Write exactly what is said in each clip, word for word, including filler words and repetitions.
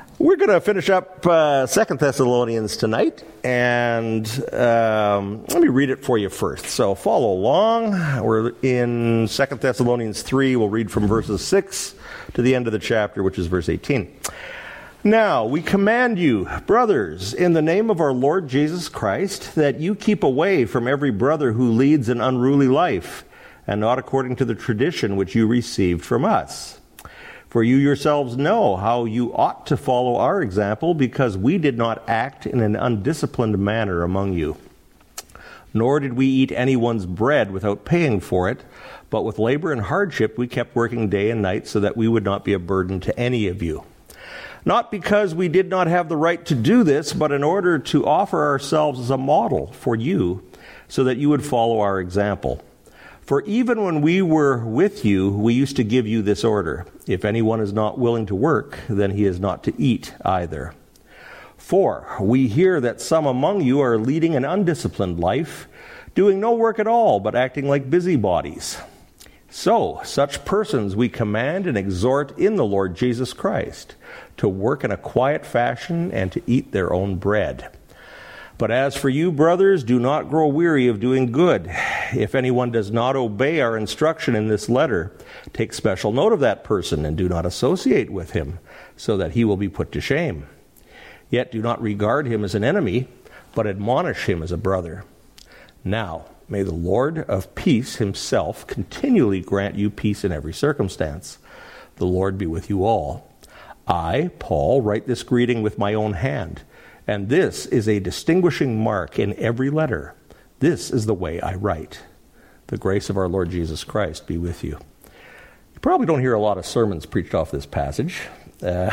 We're going to finish up uh, Second Thessalonians tonight, and um, let me read it for you first. So follow along. We're in Second Thessalonians three. We'll read from verses six to the end of the chapter, which is verse eighteen. Now, we command you, brothers, in the name of our Lord Jesus Christ, that you keep away from every brother who leads an unruly life, and not according to the tradition which you received from us. For you yourselves know how you ought to follow our example, because we did not act in an undisciplined manner among you. Nor did we eat anyone's bread without paying for it, but with labor and hardship we kept working day and night so that we would not be a burden to any of you. Not because we did not have the right to do this, but in order to offer ourselves as a model for you, so that you would follow our example. For even when we were with you, we used to give you this order: if anyone is not willing to work, then he is not to eat either. For we hear that some among you are leading an undisciplined life, doing no work at all, but acting like busybodies. So, such persons we command and exhort in the Lord Jesus Christ to work in a quiet fashion and to eat their own bread. But as for you, brothers, do not grow weary of doing good. If anyone does not obey our instruction in this letter, take special note of that person and do not associate with him, so that he will be put to shame. Yet do not regard him as an enemy, but admonish him as a brother. Now, may the Lord of peace himself continually grant you peace in every circumstance. The Lord be with you all. I, Paul, write this greeting with my own hand. And this is a distinguishing mark in every letter. This is the way I write. The grace of our Lord Jesus Christ be with you. You probably don't hear a lot of sermons preached off this passage. Uh,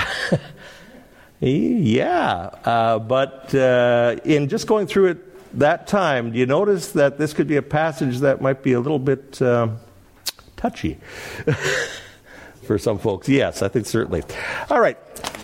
yeah, uh, but uh, in just going through it that time, do you notice that this could be a passage that might be a little bit uh, touchy for some folks? Yes, I think certainly. All right.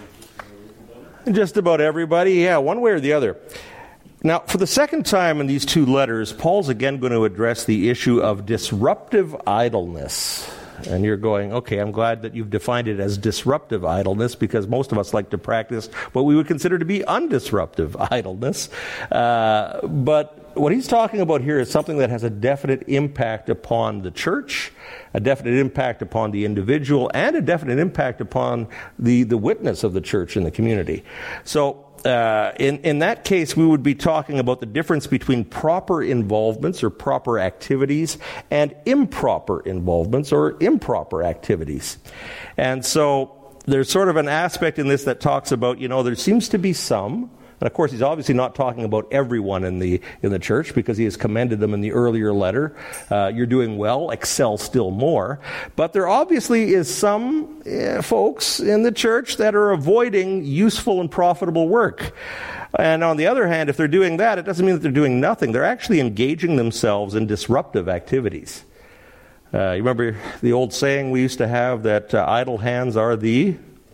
Just about everybody, yeah, one way or the other. Now, for the second time in these two letters, Paul's again going to address the issue of disruptive idleness. And you're going, okay, I'm glad that you've defined it as disruptive idleness, because most of us like to practice what we would consider to be undisruptive idleness. Uh, but what he's talking about here is something that has a definite impact upon the church, a definite impact upon the individual, and a definite impact upon the, the witness of the church in the community. So uh, in, in that case, we would be talking about the difference between proper involvements or proper activities and improper involvements or improper activities. And so there's sort of an aspect in this that talks about, you know, there seems to be some. And of course, he's obviously not talking about everyone in the in the church, because he has commended them in the earlier letter. Uh, you're doing well, excel still more. But there obviously is some uh, folks in the church that are avoiding useful and profitable work. And on the other hand, if they're doing that, it doesn't mean that they're doing nothing. They're actually engaging themselves in disruptive activities. Uh, you remember the old saying we used to have that uh, idle hands are the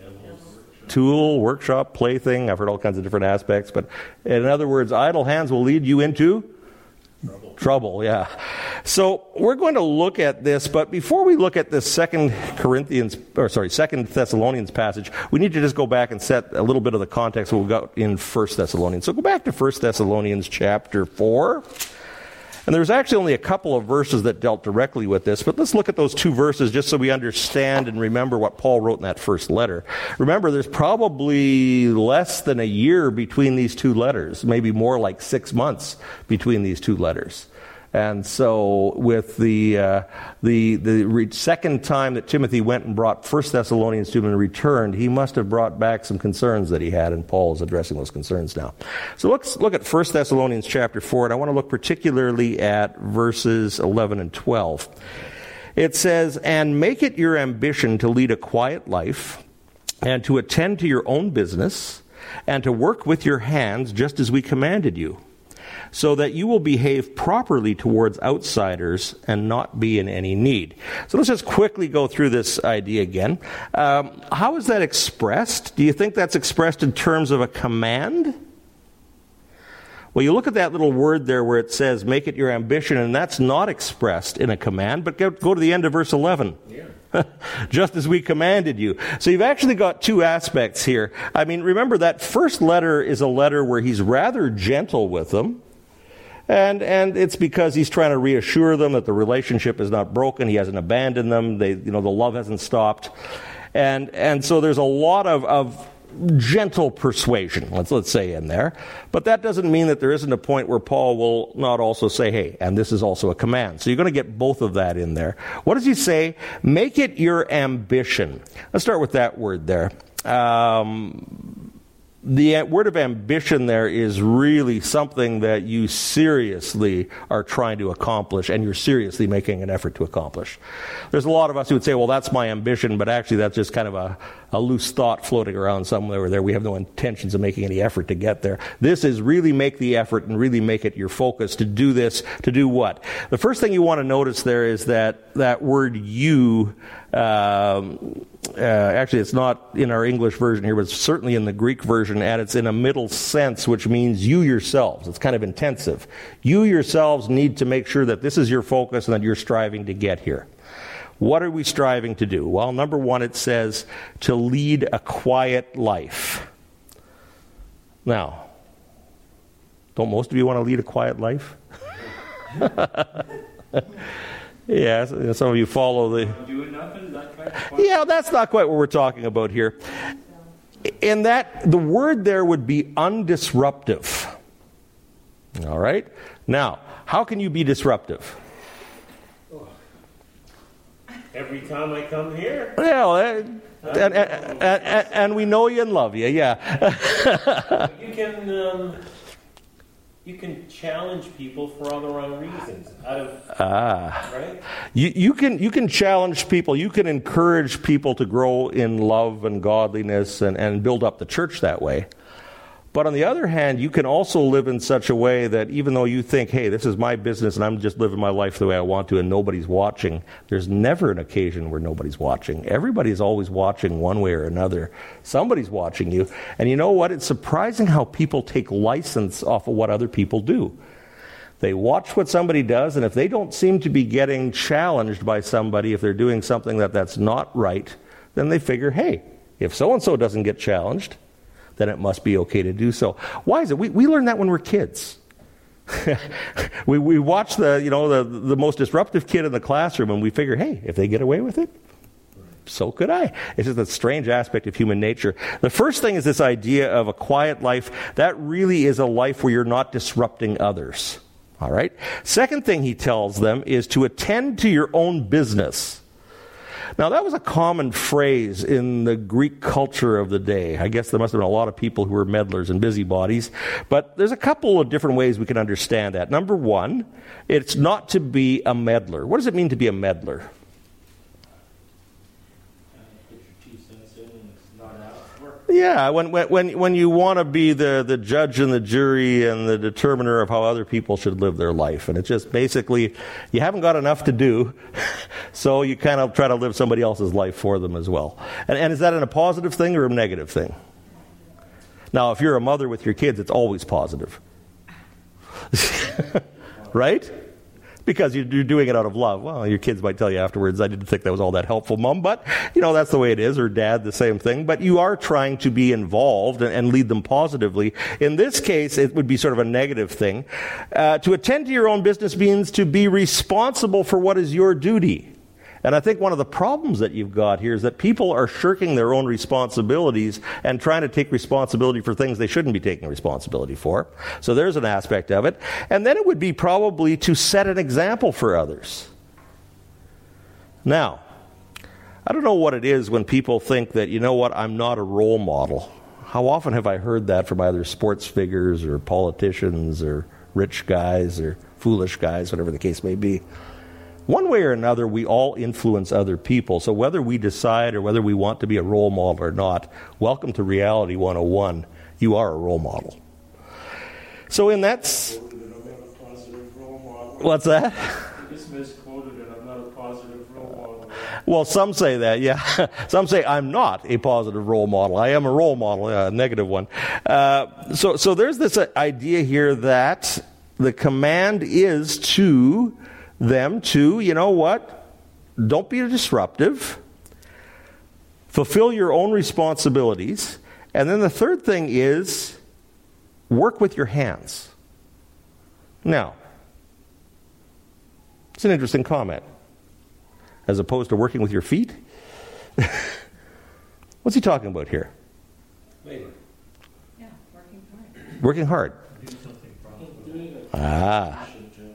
tool, workshop, plaything. I've heard all kinds of different aspects, but in other words, idle hands will lead you into trouble. Trouble, yeah. So we're going to look at this, but before we look at this Second Corinthians, or sorry, Second Thessalonians passage, we need to just go back and set a little bit of the context of what we got in First Thessalonians. So go back to First Thessalonians chapter four. And there's actually only a couple of verses that dealt directly with this, but let's look at those two verses just so we understand and remember what Paul wrote in that first letter. Remember, there's probably less than a year between these two letters, maybe more like six months between these two letters. And so with the uh, the the re- second time that Timothy went and brought First Thessalonians to him and returned, he must have brought back some concerns that he had, and Paul is addressing those concerns now. So let's look at First Thessalonians chapter four, and I want to look particularly at verses eleven and twelve. It says, "And make it your ambition to lead a quiet life, and to attend to your own business, and to work with your hands just as we commanded you, so that you will behave properly towards outsiders and not be in any need." So let's just quickly go through this idea again. Um, how is that expressed? Do you think that's expressed in terms of a command? Well, you look at that little word there where it says, make it your ambition, and that's not expressed in a command, but go, go to the end of verse eleven. Yeah. just as we commanded you. So you've actually got two aspects here. I mean, remember that first letter is a letter where he's rather gentle with them. And and it's because he's trying to reassure them that the relationship is not broken. He hasn't abandoned them. They, you know, the love hasn't stopped. And and so there's a lot of, of gentle persuasion, let's let's say, in there. But that doesn't mean that there isn't a point where Paul will not also say, hey, and this is also a command. So you're going to get both of that in there. What does he say? Make it your ambition. Let's start with that word there. Um... The word of ambition there is really something that you seriously are trying to accomplish, and you're seriously making an effort to accomplish. There's a lot of us who would say, well, that's my ambition, but actually that's just kind of a, a loose thought floating around somewhere there. We have no intentions of making any effort to get there. This is really make the effort and really make it your focus to do this, to do what? The first thing you want to notice there is that that word you, um, uh, actually it's not in our English version here, but it's certainly in the Greek version, and it's in a middle sense, which means you yourselves. It's kind of intensive. You yourselves need to make sure that this is your focus and that you're striving to get here. What are we striving to do? Well, number one, it says to lead a quiet life. Now, don't most of you want to lead a quiet life? Yeah, some of you follow the... Doing nothing, not quite. Yeah, that's not quite what we're talking about here. In that, the word there would be undisruptive. All right? Now, how can you be disruptive? Every time I come here. Well, uh, and, and, and, and, and we know you and love you, yeah. You can... Um, You can challenge people for all the wrong reasons. Out of ah, right? You you can you can challenge people. You can encourage people to grow in love and godliness and, and build up the church that way. But on the other hand, you can also live in such a way that even though you think, hey, this is my business and I'm just living my life the way I want to and nobody's watching, there's never an occasion where nobody's watching. Everybody's always watching one way or another. Somebody's watching you. And you know what? It's surprising how people take license off of what other people do. They watch what somebody does, and if they don't seem to be getting challenged by somebody, if they're doing something that that's not right, then they figure, hey, if so-and-so doesn't get challenged, then it must be okay to do so. Why is it? We we learn that when we're kids. we we watch the you know the the most disruptive kid in the classroom, and we figure, hey, if they get away with it, so could I. It's just a strange aspect of human nature. The first thing is this idea of a quiet life. That really is a life where you're not disrupting others. All right. Second thing he tells them is to attend to your own business. Now, that was a common phrase in the Greek culture of the day. I guess there must have been a lot of people who were meddlers and busybodies. But there's a couple of different ways we can understand that. Number one, it's not to be a meddler. What does it mean to be a meddler? Yeah, when when when you want to be the, the judge and the jury and the determiner of how other people should live their life. And it's just basically, you haven't got enough to do, so you kind of try to live somebody else's life for them as well. And, and is that a positive thing or a negative thing? Now, if you're a mother with your kids, it's always positive. Right? Because you're doing it out of love. Well, your kids might tell you afterwards, I didn't think that was all that helpful, Mom. But, you know, that's the way it is. Or Dad, the same thing. But you are trying to be involved and, and lead them positively. In this case, it would be sort of a negative thing. Uh, to attend to your own business means to be responsible for what is your duty. And I think one of the problems that you've got here is that people are shirking their own responsibilities and trying to take responsibility for things they shouldn't be taking responsibility for. So there's an aspect of it. And then it would be probably to set an example for others. Now, I don't know what it is when people think that, you know what, I'm not a role model. How often have I heard that from either sports figures or politicians or rich guys or foolish guys, whatever the case may be? One way or another, we all influence other people. So whether we decide or whether we want to be a role model or not, welcome to Reality one oh one. You are a role model. So in that... What's that? You just misquoted it. I'm not a positive role model. Well, some say that, yeah. Some say I'm not a positive role model. I am a role model, a negative one. Uh, so, so there's this idea here that the command is to... them to, you know what, don't be disruptive, fulfill your own responsibilities. And then the third thing is work with your hands. Now, it's an interesting comment. As opposed to working with your feet? What's he talking about here? Labor. Yeah, working hard. Working hard. Do something profitable. Doing it. Ah.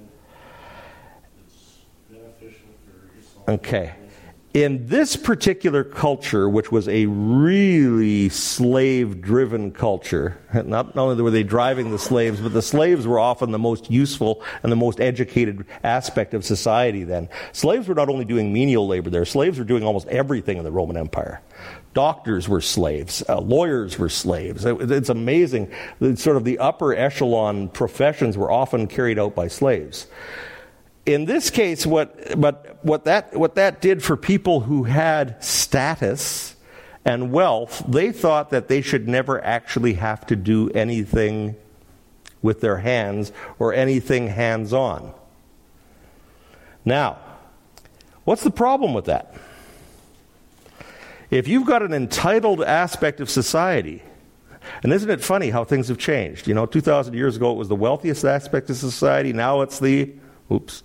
It's beneficial for yourself. Okay. In this particular culture, which was a really slave-driven culture, not only were they driving the slaves, but the slaves were often the most useful and the most educated aspect of society then. Slaves were not only doing menial labor there, slaves were doing almost everything in the Roman Empire. Doctors were slaves. Uh, lawyers were slaves. It, it's amazing. The, sort of the upper echelon professions were often carried out by slaves. In this case, what but what that what that did for people who had status and wealth, they thought that they should never actually have to do anything with their hands or anything hands-on. Now, what's the problem with that? If you've got an entitled aspect of society, and isn't it funny how things have changed? You know, two thousand years ago it was the wealthiest aspect of society, now it's the, oops,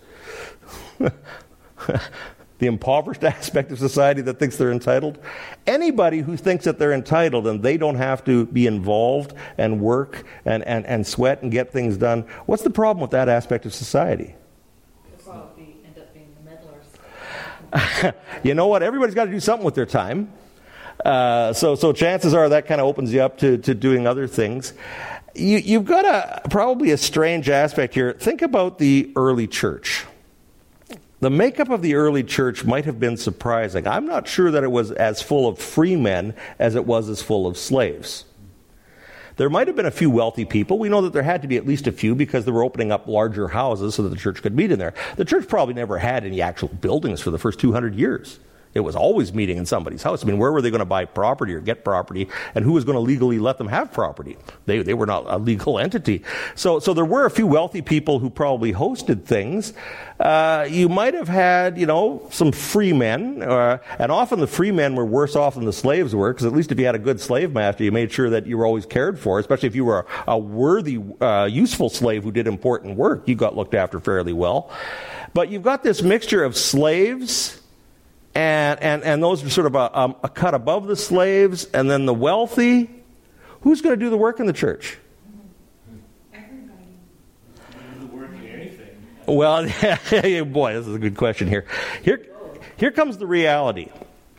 the impoverished aspect of society that thinks they're entitled. Anybody who thinks that they're entitled and they don't have to be involved and work and, and, and sweat and get things done, what's the problem with that aspect of society? Well, we end up being the meddlers. You know what? Everybody's got to do something with their time. Uh, so, so chances are that kind of opens you up to, to doing other things. You, you've got a probably a strange aspect here. Think about the early church. The makeup of the early church might have been surprising. I'm not sure that it was as full of free men as it was as full of slaves. There might have been a few wealthy people. We know that there had to be at least a few because they were opening up larger houses so that the church could meet in there. The church probably never had any actual buildings for the first two hundred years. It was always meeting in somebody's house. I mean, where were they going to buy property or get property? And who was going to legally let them have property? They they were not a legal entity. So so there were a few wealthy people who probably hosted things. Uh, you might have had, you know, some free men. Uh, and often the free men were worse off than the slaves were, because at least if you had a good slave master, you made sure that you were always cared for, especially if you were a, a worthy, uh, useful slave who did important work. You got looked after fairly well. But you've got this mixture of slaves, And, and and those are sort of a, um, a cut above the slaves, and then the wealthy. Who's going to do the work in the church? Everybody. Do the work in anything. Well, boy, this is a good question here. Here, here comes the reality.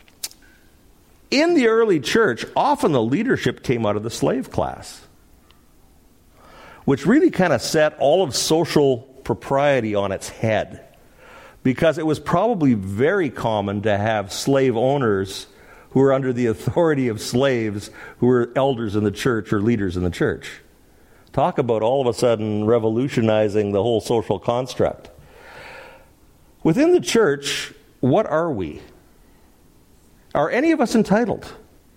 In the early church, often the leadership came out of the slave class, which really kind of set all of social propriety on its head. Because it was probably very common to have slave owners who were under the authority of slaves who were elders in the church or leaders in the church. Talk about all of a sudden revolutionizing the whole social construct. Within the church, what are we? Are any of us entitled?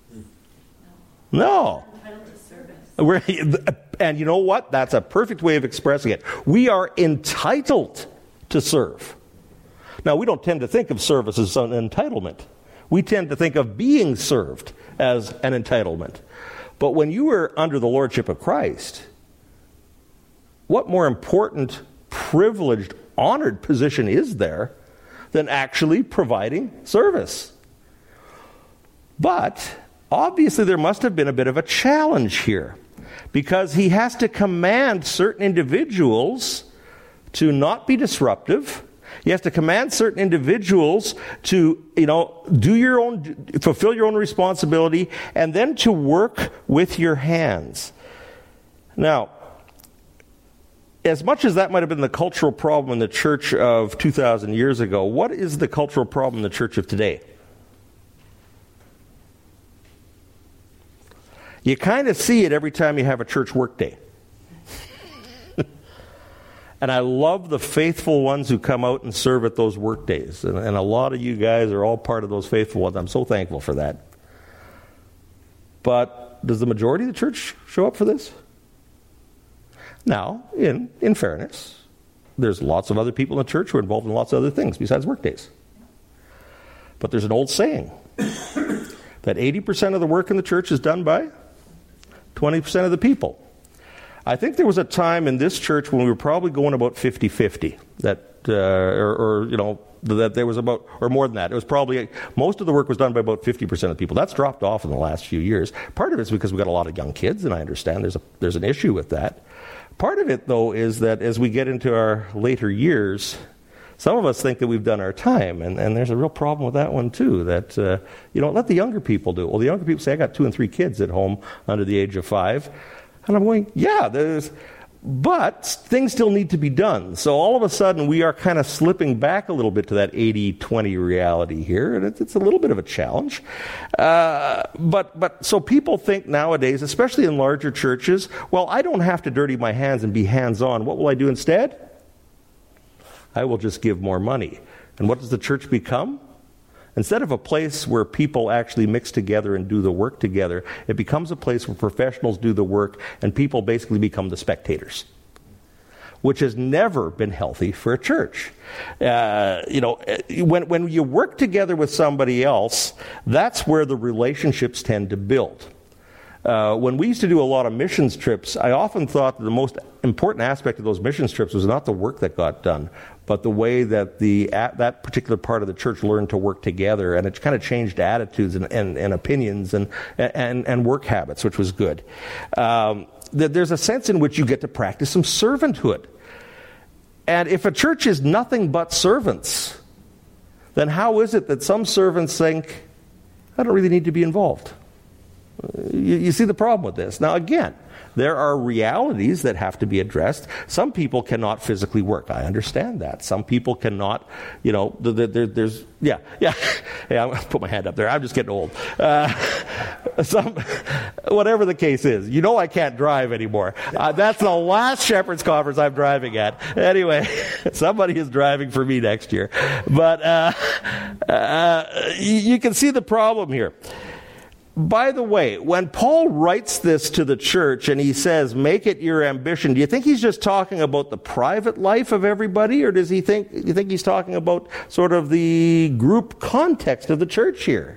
No. Entitled to service. We're, and you know what? That's a perfect way of expressing it. We are entitled to serve. Now, we don't tend to think of service as an entitlement. We tend to think of being served as an entitlement. But when you are under the lordship of Christ, what more important, privileged, honored position is there than actually providing service? But obviously there must have been a bit of a challenge here, because he has to command certain individuals to not be disruptive. He has to command certain individuals to, you know, do your own, fulfill your own responsibility, and then to work with your hands. Now, as much as that might have been the cultural problem in the church of two thousand years ago, what is the cultural problem in the church of today? You kind of see it every time you have a church work day. And I love the faithful ones who come out and serve at those work days. And, and a lot of you guys are all part of those faithful ones. I'm so thankful for that. But does the majority of the church show up for this? Now, in, in fairness, there's lots of other people in the church who are involved in lots of other things besides work days. But there's an old saying. That eighty percent of the work in the church is done by twenty percent of the people. I think there was a time in this church when we were probably going about fifty-fifty, that, uh, or, or, you know, that there was about, or more than that. It was probably, most of the work was done by about fifty percent of the people. That's dropped off in the last few years. Part of it's because we've got a lot of young kids, and I understand there's a, there's an issue with that. Part of it, though, is that as we get into our later years, some of us think that we've done our time, and, and there's a real problem with that one, too, that, uh, you know, let the younger people do it. Well, the younger people say, I got two and three kids at home under the age of five. And I'm going, yeah, there's, but things still need to be done. So all of a sudden, we are kind of slipping back a little bit to that eighty twenty reality here, and it's, it's a little bit of a challenge. Uh, but but so people think nowadays, especially in larger churches, well, I don't have to dirty my hands and be hands-on. What will I do instead? I will just give more money. And what does the church become? Instead of a place where people actually mix together and do the work together, it becomes a place where professionals do the work and people basically become the spectators, which has never been healthy for a church. Uh, you know, when, when you work together with somebody else, that's where the relationships tend to build. Uh, when we used to do a lot of missions trips, I often thought that the most important aspect of those missions trips was not the work that got done, but the way that the at that particular part of the church learned to work together, and it kind of changed attitudes and, and, and opinions and, and, and work habits, which was good. Um, there's a sense in which you get to practice some servanthood. And if a church is nothing but servants, then how is it that some servants think, I don't really need to be involved? You, you see the problem with this. Now, again, there are realities that have to be addressed. Some people cannot physically work. I understand that. Some people cannot, you know, there, there, there's, yeah, yeah. yeah, I'm going to put my hand up there. I'm just getting old. Uh, some, whatever the case is. You know I can't drive anymore. Uh, that's the last Shepherd's Conference I'm driving at. Anyway, somebody is driving for me next year. But uh, uh, you, you can see the problem here. By the way, when Paul writes this to the church and he says, make it your ambition, do you think he's just talking about the private life of everybody, or does he think, do you think he's talking about sort of the group context of the church here?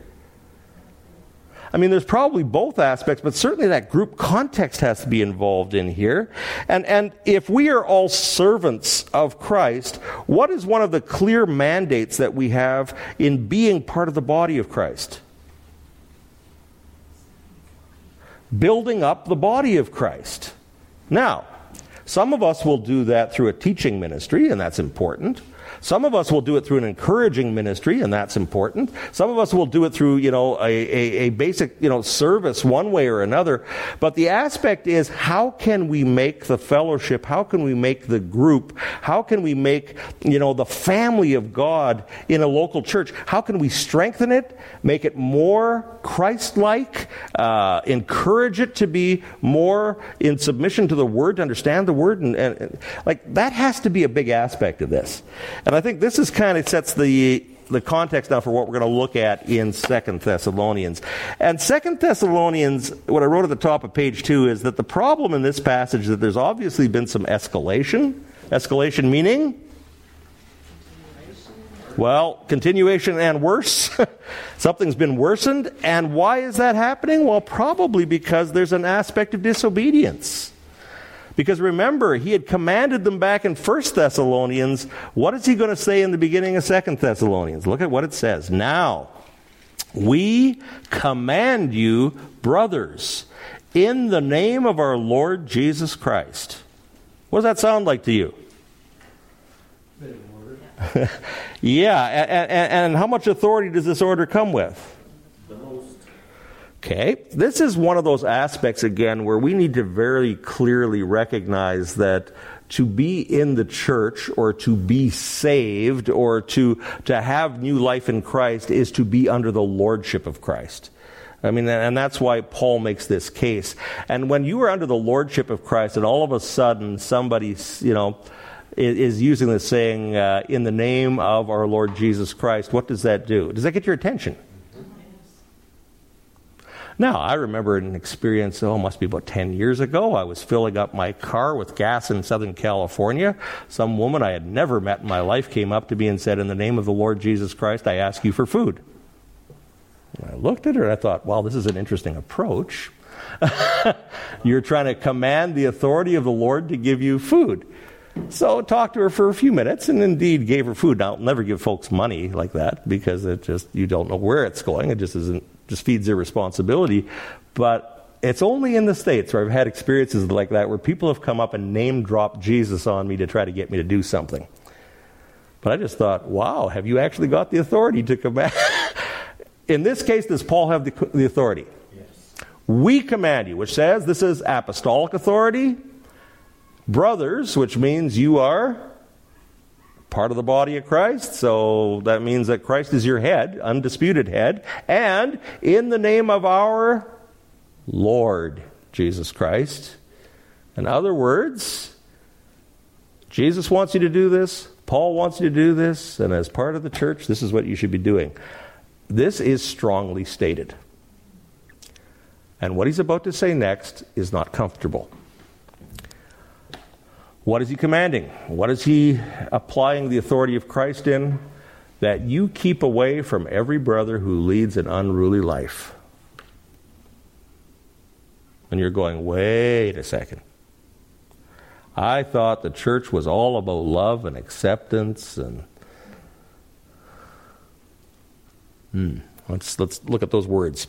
I mean, there's probably both aspects, but certainly that group context has to be involved in here. And, and if we are all servants of Christ, what is one of the clear mandates that we have in being part of the body of Christ? Building up the body of Christ. Now, some of us will do that through a teaching ministry, and that's important. Some of us will do it through an encouraging ministry, and that's important. Some of us will do it through, you know, a, a, a basic, you know, service one way or another. But the aspect is, how can we make the fellowship, how can we make the group, how can we make, you know, the family of God in a local church, how can we strengthen it, make it more Christ-like, uh, encourage it to be more in submission to the Word, to understand the Word, and, and, and like, that has to be a big aspect of this. And I think this is kind of sets the the context now for what we're going to look at in Second Thessalonians. And Second Thessalonians, what I wrote at the top of page two, is that the problem in this passage is that there's obviously been some escalation. Escalation meaning? Well, continuation and worse. Something's been worsened. And why is that happening? Well, probably because there's an aspect of disobedience. Because remember, he had commanded them back in First Thessalonians. What is he going to say in the beginning of Second Thessalonians? Look at what it says. Now, we command you, brothers, in the name of our Lord Jesus Christ. What does that sound like to you? Yeah, and, and, and how much authority does this order come with? The most. Okay, this is one of those aspects, again, where we need to very clearly recognize that to be in the church or to be saved or to, to have new life in Christ is to be under the lordship of Christ. I mean, and that's why Paul makes this case. And when you are under the lordship of Christ and all of a sudden somebody, you know, is using the saying, uh, in the name of our Lord Jesus Christ, what does that do? Does that get your attention? Now, I remember an experience, oh, must be about ten years ago. I was filling up my car with gas in Southern California. Some woman I had never met in my life came up to me and said, in the name of the Lord Jesus Christ, I ask you for food. And I looked at her and I thought, wow, this is an interesting approach. You're trying to command the authority of the Lord to give you food. So I talked to her for a few minutes and indeed gave her food. Now, I'll never give folks money like that because it just, you don't know where it's going. It just isn't, just feeds their responsibility. But it's only in the States where I've had experiences like that where people have come up and name dropped Jesus on me to try to get me to do something. But I just thought, wow, have you actually got the authority to command? In this case, does Paul have the, the authority? Yes. We command you, which says this is apostolic authority. Brothers, which means you are part of the body of Christ. So that means that Christ is your head, undisputed head. And in the name of our Lord Jesus Christ. In other words, Jesus wants you to do this. Paul wants you to do this. And as part of the church, this is what you should be doing. This is strongly stated. And what he's about to say next is not comfortable. What is he commanding? What is he applying the authority of Christ in? That you keep away from every brother who leads an unruly life. And you're going, wait a second. I thought the church was all about love and acceptance and hmm. let's let's look at those words.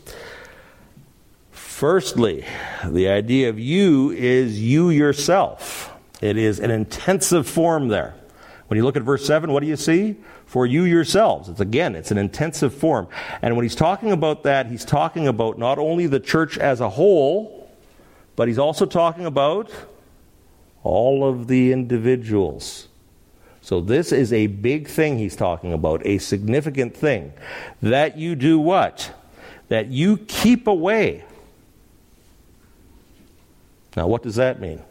Firstly, the idea of you is you yourself. It is an intensive form there. When you look at verse seven, what do you see? For you yourselves. It's again, it's an intensive form. And when he's talking about that, he's talking about not only the church as a whole, but he's also talking about all of the individuals. So this is a big thing he's talking about, a significant thing. That you do what? That you keep away. Now, what does that mean?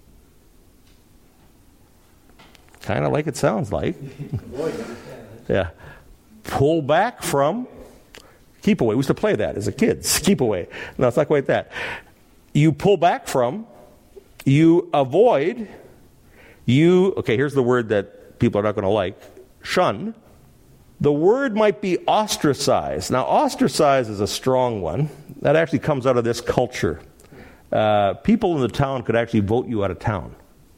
Kind of like it sounds like. Yeah. Pull back from, keep away. We used to play that as a kid. Keep away. No, it's not quite that. You pull back from, you avoid, you, okay, here's the word that people are not going to like, shun. The word might be ostracize. Now, ostracize is a strong one. That actually comes out of this culture. Uh, people in the town could actually vote you out of town.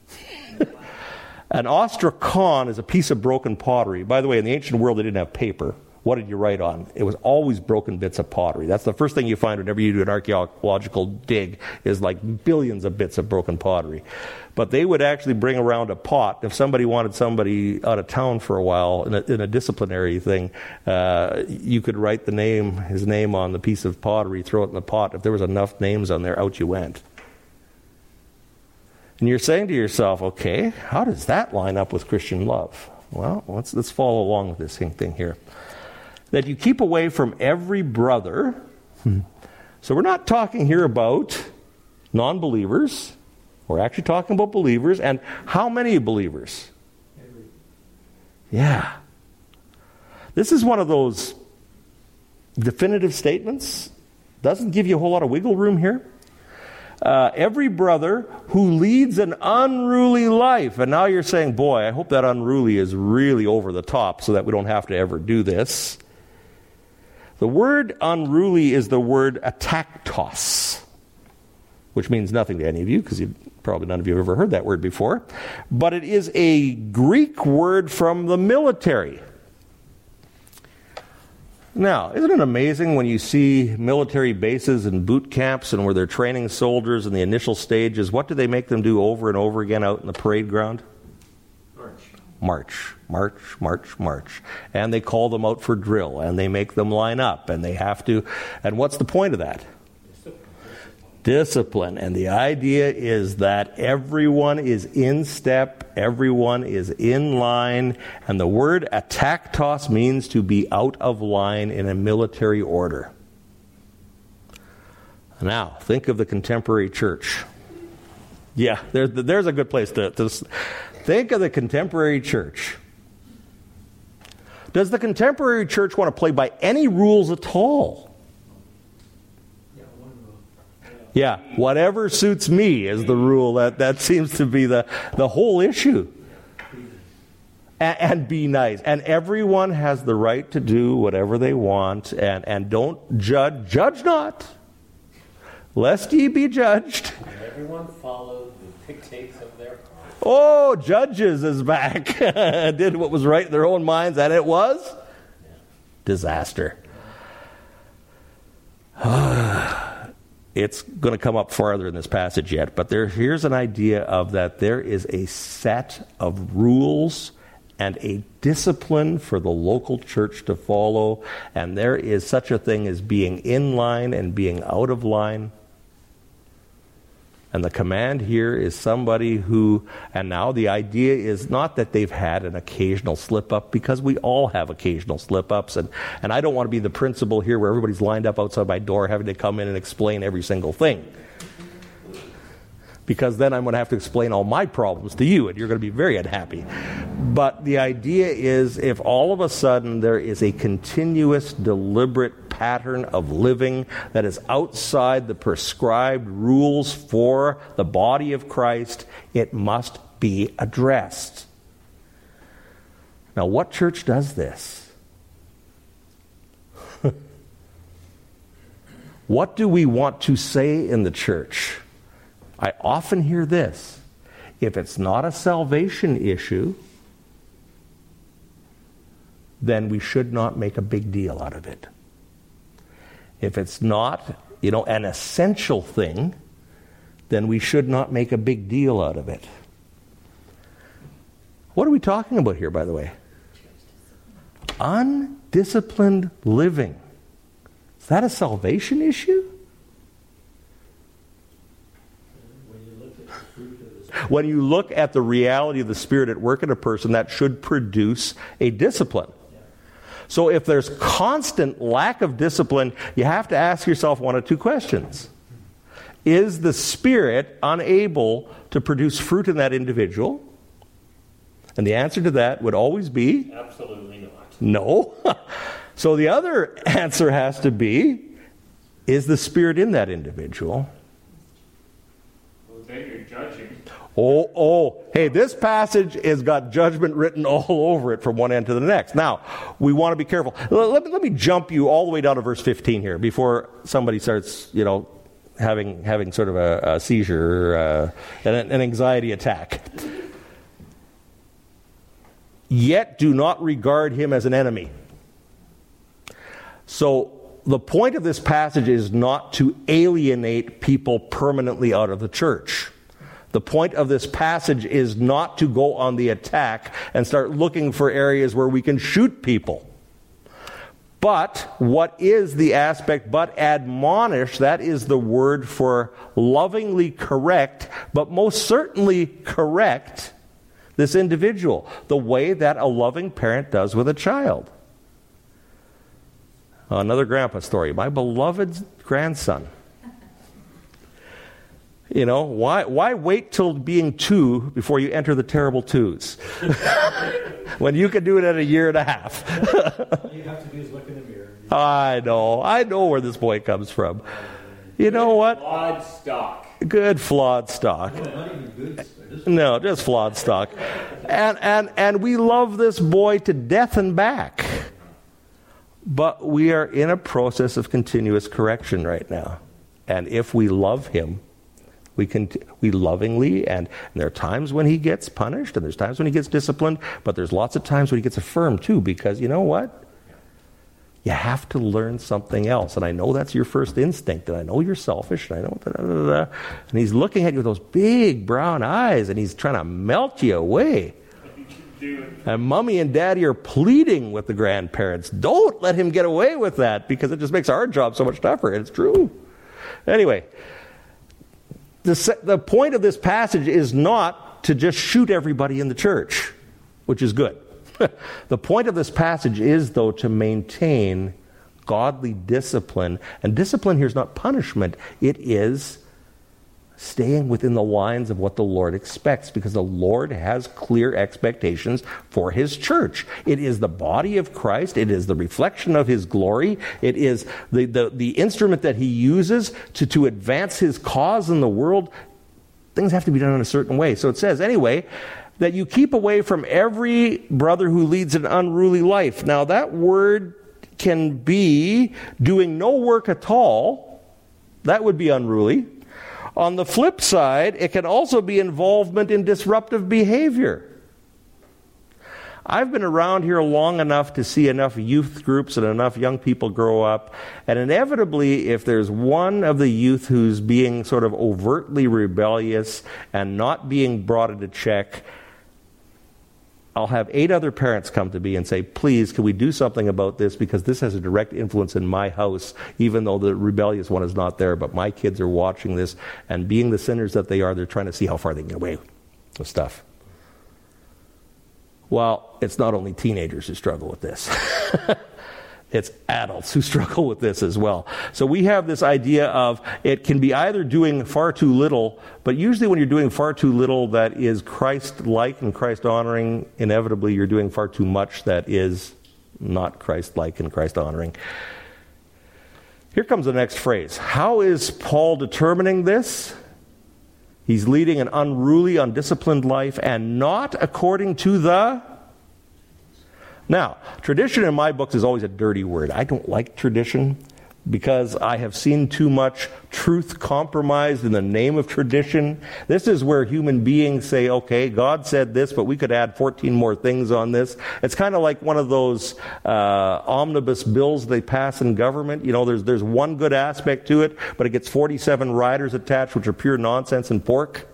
An ostrakon is a piece of broken pottery. By the way, in the ancient world, they didn't have paper. What did you write on? It was always broken bits of pottery. That's the first thing you find whenever you do an archaeological dig, is like billions of bits of broken pottery. But they would actually bring around a pot. If somebody wanted somebody out of town for a while in a, in a disciplinary thing, uh, you could write the name, his name on the piece of pottery, throw it in the pot. If there was enough names on there, out you went. And you're saying to yourself, okay, how does that line up with Christian love? Well, let's let's follow along with this thing here. That you keep away from every brother. So we're not talking here about non-believers. We're actually talking about believers. And how many believers? Every. Yeah. This is one of those definitive statements. Doesn't give you a whole lot of wiggle room here. Uh, every brother who leads an unruly life. And now you're saying, boy, I hope that unruly is really over the top so that we don't have to ever do this. The word unruly is the word ataktos, which means nothing to any of you because you probably none of you have ever heard that word before. But it is a Greek word from the military. Now, isn't it amazing when you see military bases and boot camps and where they're training soldiers in the initial stages, what do they make them do over and over again out in the parade ground? March. March, march, march, march. And they call them out for drill, and they make them line up, and they have to. And what's the point of that? Discipline. And the idea is that everyone is in step, everyone is in line, and the word ataktos means to be out of line in a military order. Now, think of the contemporary church. Yeah, there's, there's a good place to, to think of the contemporary church. Does the contemporary church want to play by any rules at all? Yeah, whatever suits me is the rule. That, that seems to be the, the whole issue. and, and be nice. And everyone has the right to do whatever they want, and, and don't judge. Judge not, lest ye be judged. And everyone followed the dictates of their heart. Oh, Judges is back. Did what was right in their own minds, and it was disaster. It's going to come up farther in this passage yet, but there, here's an idea of that there is a set of rules and a discipline for the local church to follow, and there is such a thing as being in line and being out of line. And the command here is somebody who, and now the idea is not that they've had an occasional slip-up, because we all have occasional slip-ups, and, and I don't want to be the principal here where everybody's lined up outside my door having to come in and explain every single thing. Because then I'm going to have to explain all my problems to you, and you're going to be very unhappy. But the idea is, if all of a sudden there is a continuous, deliberate pattern of living that is outside the prescribed rules for the body of Christ, it must be addressed. Now, what church does this? What do we want to say in the church? I often hear this: if it's not a salvation issue, then we should not make a big deal out of it. If it's not, you know, an essential thing, then we should not make a big deal out of it. What are we talking about here, by the way? Undisciplined living. Is that a salvation issue? When you look at the reality of the Spirit at work in a person, that should produce a discipline. So if there's constant lack of discipline, you have to ask yourself one of two questions. Is the Spirit unable to produce fruit in that individual? And the answer to that would always be? Absolutely not. No. So the other answer has to be, is the Spirit in that individual? Well, then you're judging. Oh, oh, hey, this passage has got judgment written all over it from one end to the next. Now, we want to be careful. Let me, let me jump you all the way down to verse fifteen here before somebody starts, you know, having having sort of a, a seizure, uh, an, an anxiety attack. Yet do not regard him as an enemy. So the point of this passage is not to alienate people permanently out of the church. The point of this passage is not to go on the attack and start looking for areas where we can shoot people. But what is the aspect? But admonish, that is the word for lovingly correct, but most certainly correct this individual, the way that a loving parent does with a child. Another grandpa story. My beloved grandson. You know, why why wait till being two before you enter the terrible twos? When you can do it at a year and a half. All you have to do is look in the mirror. I know. I know where this boy comes from. You know what? Flawed stock. Good flawed stock. No, not even good. Just No, just flawed stock. And and and we love this boy to death and back. But we are in a process of continuous correction right now. And if we love him, we can we lovingly, and, and there are times when he gets punished, and there's times when he gets disciplined, but there's lots of times when he gets affirmed too, because you know what? You have to learn something else. And I know that's your first instinct, and I know you're selfish, and I know da, da, da, da. And he's looking at you with those big brown eyes, and he's trying to melt you away. And mommy and daddy are pleading with the grandparents, don't let him get away with that, because it just makes our job so much tougher. And it's true. Anyway, the, the point of this passage is not to just shoot everybody in the church, which is good. The point of this passage is, though, to maintain godly discipline. And discipline here is not punishment. It is staying within the lines of what the Lord expects, because the Lord has clear expectations for his church. It is the body of Christ. It is the reflection of his glory. It is the, the, the instrument that he uses to, to advance his cause in the world. Things have to be done in a certain way. So it says, anyway, that you keep away from every brother who leads an unruly life. Now, that word can be doing no work at all. That would be unruly. On the flip side, it can also be involvement in disruptive behavior. I've been around here long enough to see enough youth groups and enough young people grow up, and inevitably, if there's one of the youth who's being sort of overtly rebellious and not being brought into check, I'll have eight other parents come to me and say, please, can we do something about this, because this has a direct influence in my house, even though the rebellious one is not there, but my kids are watching this, and being the sinners that they are, they're trying to see how far they can get away with stuff. Well, it's not only teenagers who struggle with this. It's adults who struggle with this as well. So we have this idea of it can be either doing far too little, but usually when you're doing far too little that is Christ-like and Christ-honoring, inevitably you're doing far too much that is not Christ-like and Christ-honoring. Here comes the next phrase. How is Paul determining this? He's leading an unruly, undisciplined life, and not according to the... Now, tradition in my books is always a dirty word. I don't like tradition because I have seen too much truth compromised in the name of tradition. This is where human beings say, okay, God said this, but we could add fourteen more things on this. It's kind of like one of those uh, omnibus bills they pass in government. You know, there's there's one good aspect to it, but it gets forty-seven riders attached, which are pure nonsense and pork.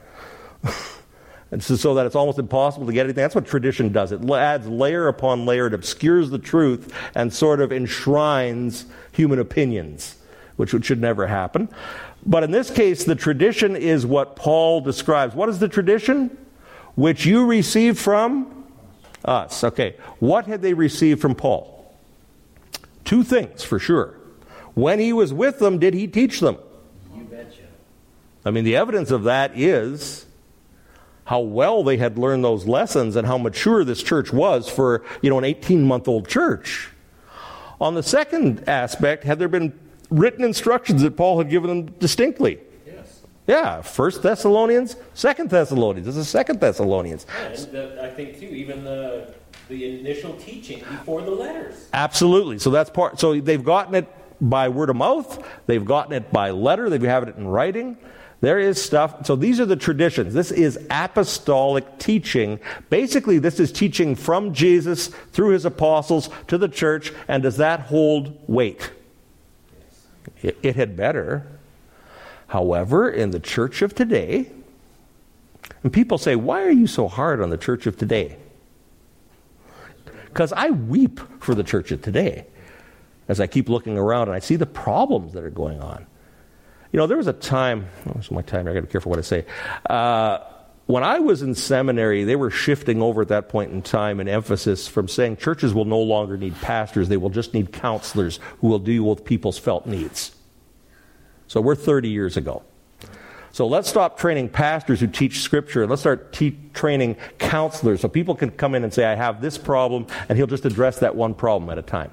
And so, so that it's almost impossible to get anything. That's what tradition does. It adds layer upon layer. It obscures the truth and sort of enshrines human opinions, which should never happen. But in this case, the tradition is what Paul describes. What is the tradition? Which you received from us. Okay. What had they received from Paul? Two things, for sure. When he was with them, did he teach them? You betcha. I mean, the evidence of that is how well they had learned those lessons and how mature this church was for, you know, an eighteen-month-old church. On the second aspect, had there been written instructions that Paul had given them distinctly? Yes. Yeah, First Thessalonians, Second Thessalonians. This is Second Thessalonians. And the, I think, too, even the the initial teaching before the letters. Absolutely. So that's part. So they've gotten it by word of mouth. They've gotten it by letter. They've had it in writing. There is stuff. So these are the traditions. This is apostolic teaching. Basically, this is teaching from Jesus through his apostles to the church. And does that hold weight? It, it had better. However, in the church of today, and people say, why are you so hard on the church of today? Because I weep for the church of today as I keep looking around and I see the problems that are going on. You know, there was a time, oh, this is my time, I got to be careful what I say. Uh, when I was in seminary, they were shifting over at that point in time an emphasis from saying churches will no longer need pastors, they will just need counselors who will deal with people's felt needs. So we're thirty years ago. So let's stop training pastors who teach Scripture, and let's start te- training counselors so people can come in and say, I have this problem, and he'll just address that one problem at a time.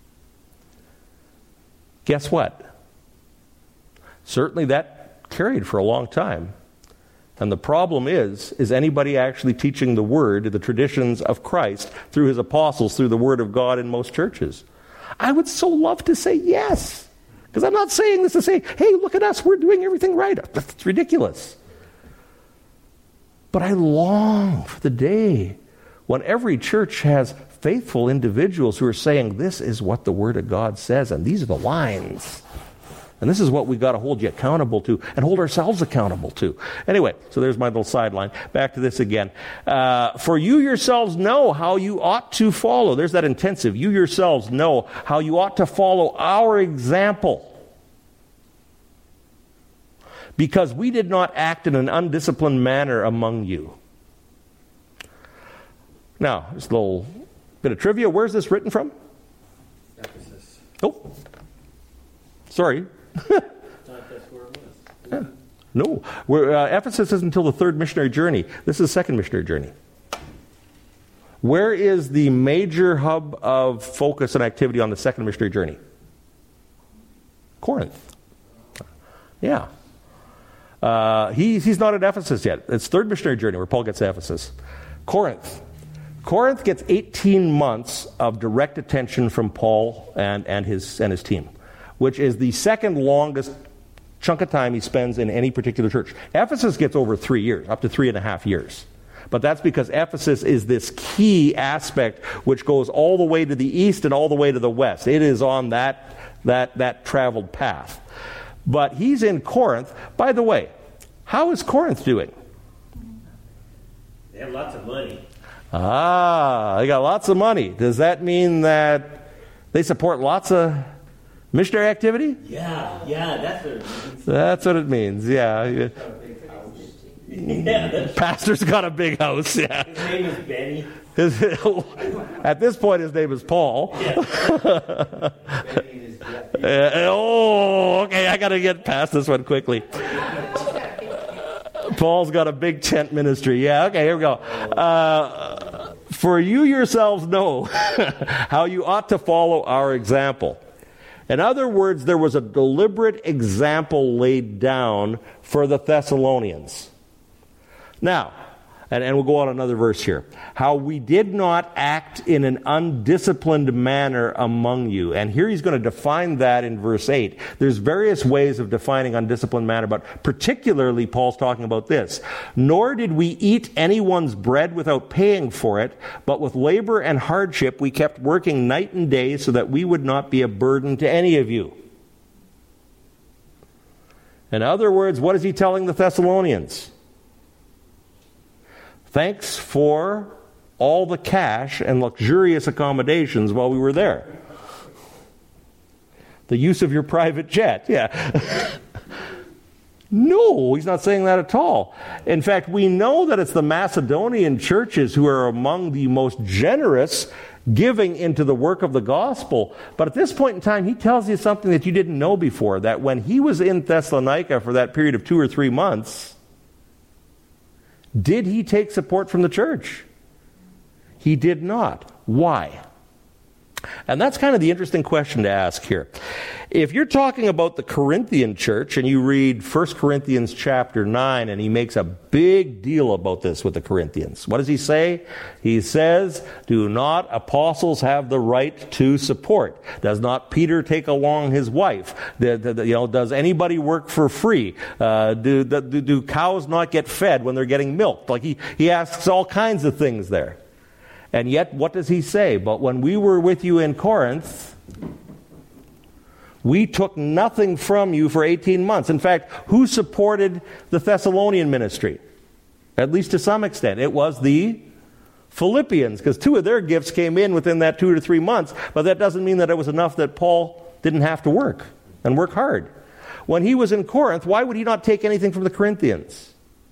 Guess what? Certainly that carried for a long time. And the problem is, is anybody actually teaching the Word, the traditions of Christ, through his apostles, through the Word of God in most churches? I would so love to say yes. Because I'm not saying this to say, hey, look at us, we're doing everything right. That's ridiculous. But I long for the day when every church has faithful individuals who are saying, this is what the Word of God says, and these are the lines. And this is what we've got to hold you accountable to and hold ourselves accountable to. Anyway, so there's my little sideline. Back to this again. Uh, for you yourselves know how you ought to follow. There's that intensive. You yourselves know how you ought to follow our example. Because we did not act in an undisciplined manner among you. Now, just a little bit of trivia. Where's this written from? Ephesus. Oh, sorry. Thought that's where it was. Yeah. No, We're, uh, Ephesus isn't until the third missionary journey. This is the second missionary journey. Where is the major hub of focus and activity on the second missionary journey? Corinth. Yeah. Uh, he, he's not at Ephesus yet. It's third missionary journey where Paul gets to Ephesus. Corinth. Corinth gets eighteen months of direct attention from Paul and, and, his, and his team, which is the second longest chunk of time he spends in any particular church. Ephesus gets over three years, up to three and a half years. But that's because Ephesus is this key aspect which goes all the way to the east and all the way to the west. It is on that, that, that traveled path. But he's in Corinth. By the way, how is Corinth doing? They have lots of money. Ah, they got lots of money. Does that mean that they support lots of missionary activity? Yeah, yeah, that's what it means. That's what it means, yeah. Yeah, Pastor's got a big house, yeah. his name is Benny. His, at this point, his name is Paul. Yeah. Uh, oh, okay, I got to get past this one quickly. Paul's got a big tent ministry. Yeah, okay, here we go. Uh, for you yourselves know how you ought to follow our example. In other words, there was a deliberate example laid down for the Thessalonians. Now, and, and we'll go on another verse here. How we did not act in an undisciplined manner among you. And here he's going to define that in verse eight. There's various ways of defining undisciplined manner, but particularly Paul's talking about this. Nor did we eat anyone's bread without paying for it, but with labor and hardship we kept working night and day so that we would not be a burden to any of you. In other words, what is he telling the Thessalonians? Thanks for all the cash and luxurious accommodations while we were there. The use of your private jet, yeah. No, he's not saying that at all. In fact, we know that it's the Macedonian churches who are among the most generous giving into the work of the gospel. But at this point in time, he tells you something that you didn't know before, that when he was in Thessalonica for that period of two or three months, did he take support from the church? He did not. Why? And that's kind of the interesting question to ask here. If you're talking about the Corinthian church and you read First Corinthians chapter nine, and he makes a big deal about this with the Corinthians. What does he say? He says, do not apostles have the right to support? Does not Peter take along his wife? The, the, the, you know, does anybody work for free? Uh, do, do, do cows not get fed when they're getting milked? Like he, he asks all kinds of things there. And yet, what does he say? But when we were with you in Corinth, we took nothing from you for eighteen months. In fact, who supported the Thessalonian ministry? At least to some extent. It was the Philippians, because two of their gifts came in within that two to three months. But that doesn't mean that it was enough that Paul didn't have to work and work hard. When he was in Corinth, why would he not take anything from the Corinthians?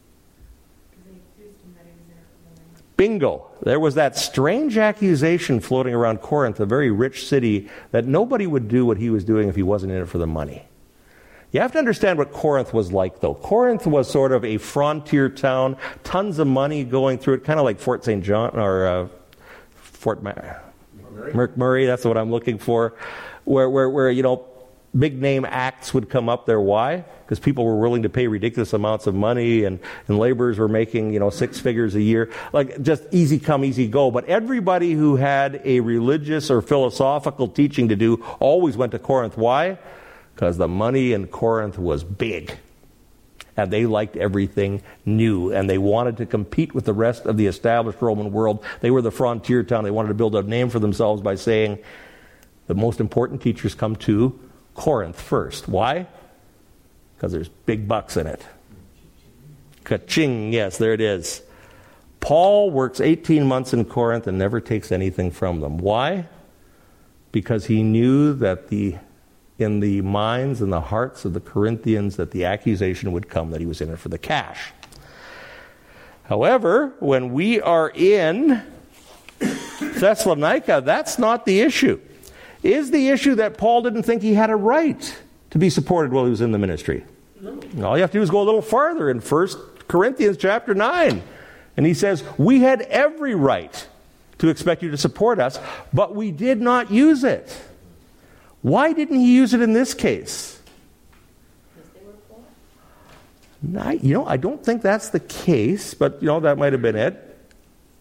Bingo. There was that strange accusation floating around Corinth, a very rich city, that nobody would do what he was doing if he wasn't in it for the money. You have to understand what Corinth was like, though. Corinth was sort of a frontier town, tons of money going through it, kind of like Fort Saint John, or uh, Fort Ma- McMurray, that's what I'm looking for, where, where, where, you know, big name acts would come up there. Why? Because people were willing to pay ridiculous amounts of money, and, and laborers were making, you know, six figures a year. Like, just easy come, easy go. But everybody who had a religious or philosophical teaching to do always went to Corinth. Why? Because the money in Corinth was big. And they liked everything new. And they wanted to compete with the rest of the established Roman world. They were the frontier town. They wanted to build a name for themselves by saying, the most important teachers come to Corinth first. Why? Because there's big bucks in it. Ka-ching, yes, there it is. Paul works eighteen months in Corinth and never takes anything from them. Why? Because he knew that the in the minds and the hearts of the Corinthians that the accusation would come that he was in it for the cash. However, when we are in Thessalonica, that's not the issue. Is the issue that Paul didn't think he had a right to be supported while he was in the ministry? No. All you have to do is go a little farther in First Corinthians chapter nine. And he says, we had every right to expect you to support us, but we did not use it. Why didn't he use it in this case? Because they were poor. No, you know, I don't think that's the case, but, you know, that might have been it.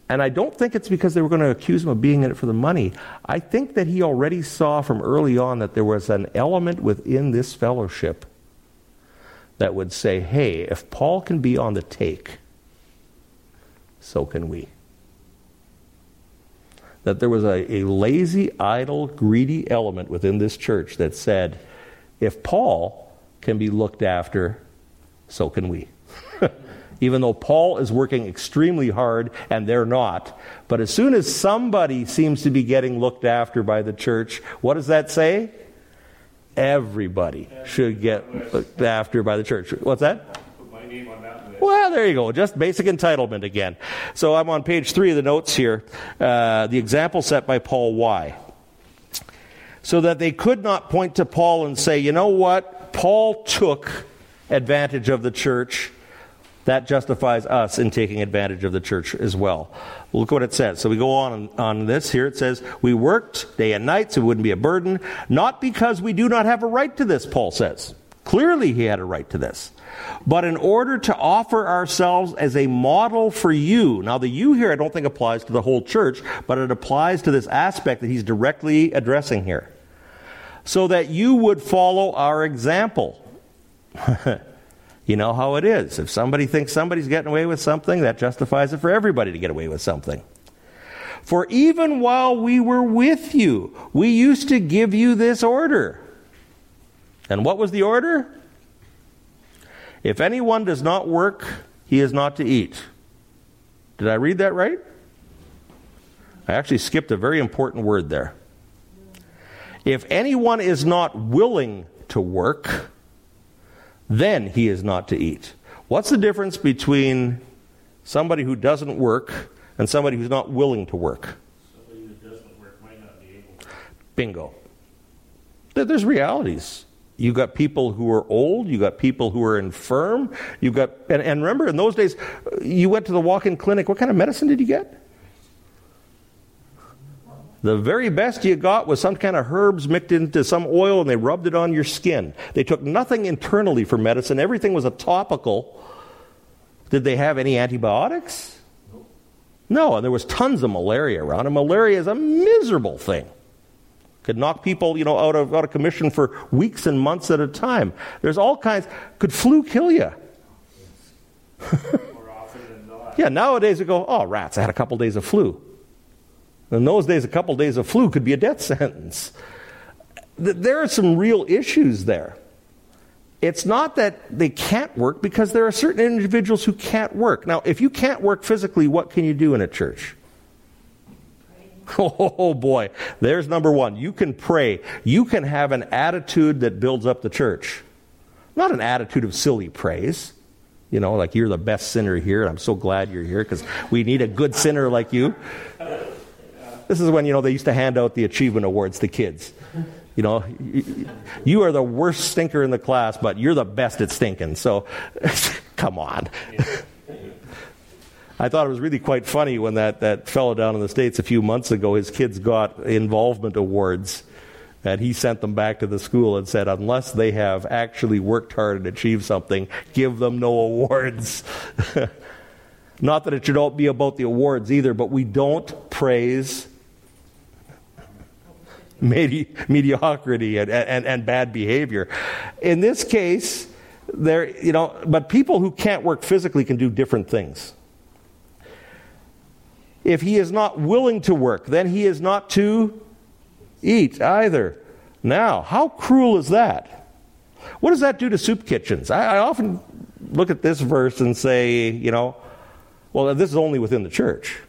And I don't think it's because they were going to accuse him of being in it for the money. I think that he already saw from early on that there was an element within this fellowship that would say, hey, if Paul can be on the take, so can we. That there was a, a lazy, idle, greedy element within this church that said, if Paul can be looked after, so can we. Even though Paul is working extremely hard and they're not. But as soon as somebody seems to be getting looked after by the church, what does that say? Everybody should get looked after by the church. What's that? Put my name on that list. Well, there you go. Just basic entitlement again. So I'm on page three of the notes here. Uh, the example set by Paul. Why? So that they could not point to Paul and say, you know what? Paul took advantage of the church. That justifies us in taking advantage of the church as well. Look what it says. So we go on on this here. It says, we worked day and night so it wouldn't be a burden. Not because we do not have a right to this, Paul says. Clearly he had a right to this. But in order to offer ourselves as a model for you. Now the you here I don't think applies to the whole church, but it applies to this aspect that he's directly addressing here. So that you would follow our example. You know how it is. If somebody thinks somebody's getting away with something, that justifies it for everybody to get away with something. For even while we were with you, we used to give you this order. And what was the order? If anyone does not work, he is not to eat. Did I read that right? I actually skipped a very important word there. If anyone is not willing to work, then he is not to eat. What's the difference between somebody who doesn't work and somebody who's not willing to work? Somebody who doesn't work might not be able to. Bingo. There's realities. You got people who are old, you got people who are infirm, you got and, and remember in those days you went to the walk-in clinic. What kind of medicine did you get? The very best you got was some kind of herbs mixed into some oil and they rubbed it on your skin. They took nothing internally for medicine. Everything was a topical. Did they have any antibiotics? No, and there was tons of malaria around. And malaria is a miserable thing. Could knock people, you know, out of out of commission for weeks and months at a time. There's all kinds. Could flu kill you? More often than not. Yeah, nowadays we go, oh, rats, I had a couple days of flu. In those days, a couple days of flu could be a death sentence. There are some real issues there. It's not that they can't work, because there are certain individuals who can't work. Now, if you can't work physically, what can you do in a church? Oh boy, there's number one. You can pray. You can have an attitude that builds up the church. Not an attitude of silly praise. You know, like you're the best sinner here, and I'm so glad you're here because we need a good sinner like you. This is when, you know, they used to hand out the achievement awards to kids. You know, you are the worst stinker in the class, but you're the best at stinking. So, come on. I thought it was really quite funny when that, that fellow down in the States a few months ago, his kids got involvement awards, and he sent them back to the school and said, unless they have actually worked hard and achieved something, give them no awards. Not that it should all be about the awards either, but we don't praise Medi- mediocrity and, and, and bad behavior. In this case, there, you know, but people who can't work physically can do different things. If he is not willing to work, then he is not to eat either. Now, how cruel is that? What does that do to soup kitchens? I, I often look at this verse and say, you know, well, this is only within the church.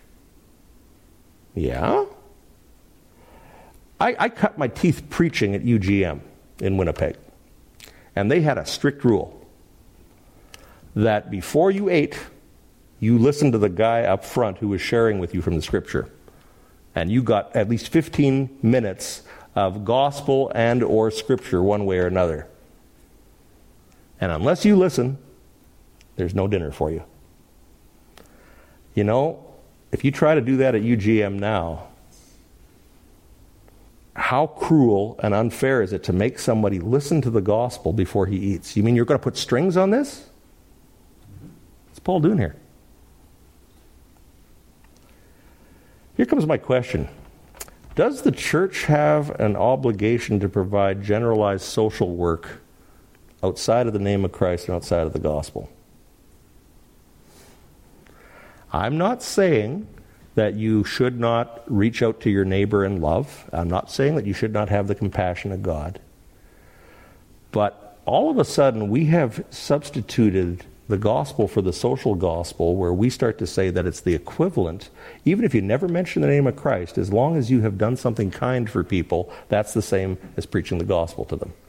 Yeah? I, I cut my teeth preaching at U G M in Winnipeg. And they had a strict rule that before you ate, you listened to the guy up front who was sharing with you from the Scripture. And you got at least fifteen minutes of gospel and or Scripture one way or another. And unless you listen, there's no dinner for you. You know, if you try to do that at U G M now, how cruel and unfair is it to make somebody listen to the gospel before he eats? You mean you're going to put strings on this? What's Paul doing here? Here comes my question. Does the church have an obligation to provide generalized social work outside of the name of Christ and outside of the gospel? I'm not saying that you should not reach out to your neighbor in love. I'm not saying that you should not have the compassion of God. But all of a sudden, we have substituted the gospel for the social gospel, where we start to say that it's the equivalent. Even if you never mention the name of Christ, as long as you have done something kind for people, that's the same as preaching the gospel to them.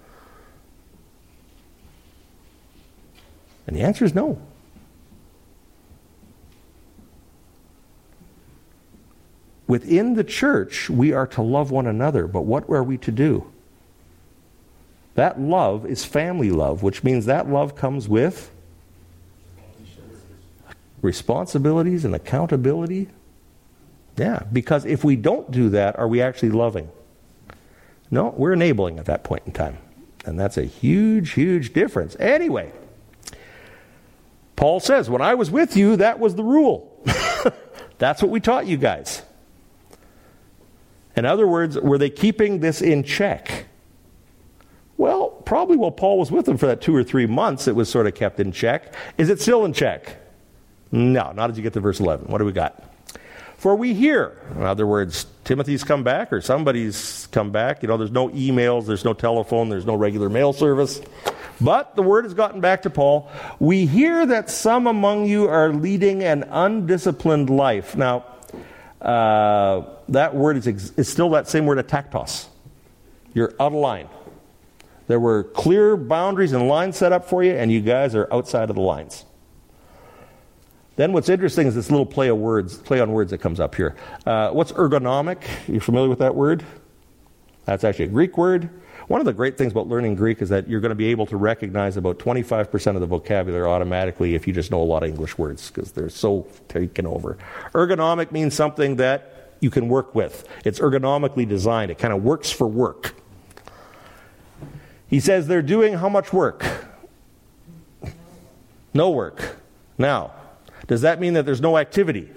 And the answer is no. Within the church, we are to love one another, but what are we to do? That love is family love, which means that love comes with responsibilities and accountability. Yeah, because if we don't do that, are we actually loving? No, we're enabling at that point in time. And that's a huge, huge difference. Anyway, Paul says, when I was with you, that was the rule. That's what we taught you guys. In other words, were they keeping this in check? Well, probably while Paul was with them for that two or three months, it was sort of kept in check. Is it still in check? No, not as you get to verse eleven. What do we got? For we hear, in other words, Timothy's come back or somebody's come back. You know, there's no emails, there's no telephone, there's no regular mail service. But the word has gotten back to Paul. We hear that some among you are leading an undisciplined life. Now, uh, that word is, ex- is still that same word, ataktos. You're out of line. There were clear boundaries and lines set up for you, and you guys are outside of the lines. Then what's interesting is this little play of words, play on words that comes up here. Uh, what's ergonomic? Are you familiar with that word? That's actually a Greek word. One of the great things about learning Greek is that you're going to be able to recognize about twenty-five percent of the vocabulary automatically if you just know a lot of English words, because they're so taken over. Ergonomic means something that you can work with. It's ergonomically designed. It kind of works for work. He says they're doing how much work? No work. Now, does that mean that there's no activity?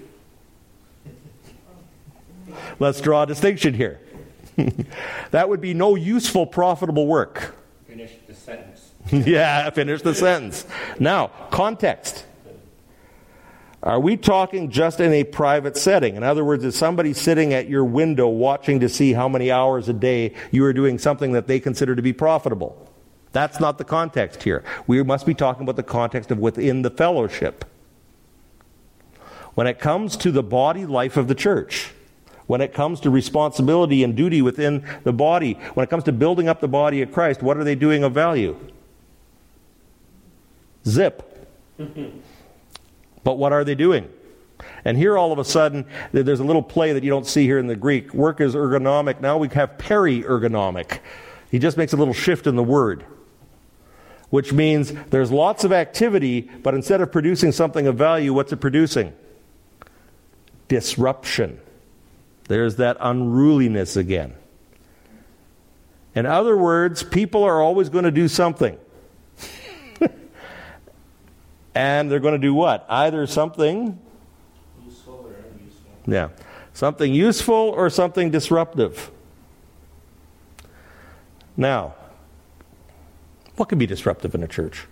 Let's draw a distinction here. That would be no useful, profitable work. Finish the sentence. Yeah, finish the sentence. Now, context. Are we talking just in a private setting? In other words, is somebody sitting at your window watching to see how many hours a day you are doing something that they consider to be profitable? That's not the context here. We must be talking about the context of within the fellowship. When it comes to the body life of the church, when it comes to responsibility and duty within the body, when it comes to building up the body of Christ, what are they doing of value? Zip. But what are they doing? And here all of a sudden, there's a little play that you don't see here in the Greek. Work is ergonomic. Now we have peri-ergonomic. He just makes a little shift in the word, which means there's lots of activity, but instead of producing something of value, what's it producing? Disruption. There's that unruliness again. In other words, people are always going to do something. And they're going to do what? Either something Useful or unuseful. Yeah. Something useful or something disruptive. Now, what can be disruptive in a church?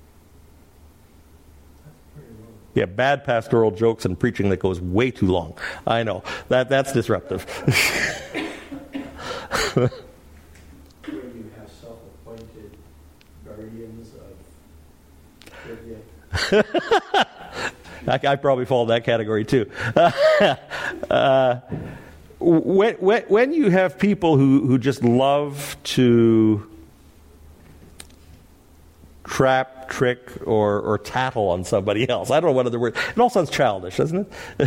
Yeah, bad pastoral jokes and preaching that goes way too long. I know. That that's disruptive. Where you have self-appointed guardians of trivia. I, I probably fall in that category too. uh, when, when, when you have people who, who just love to trap, trick, or, or tattle on somebody else. I don't know what other word. It all sounds childish, doesn't it?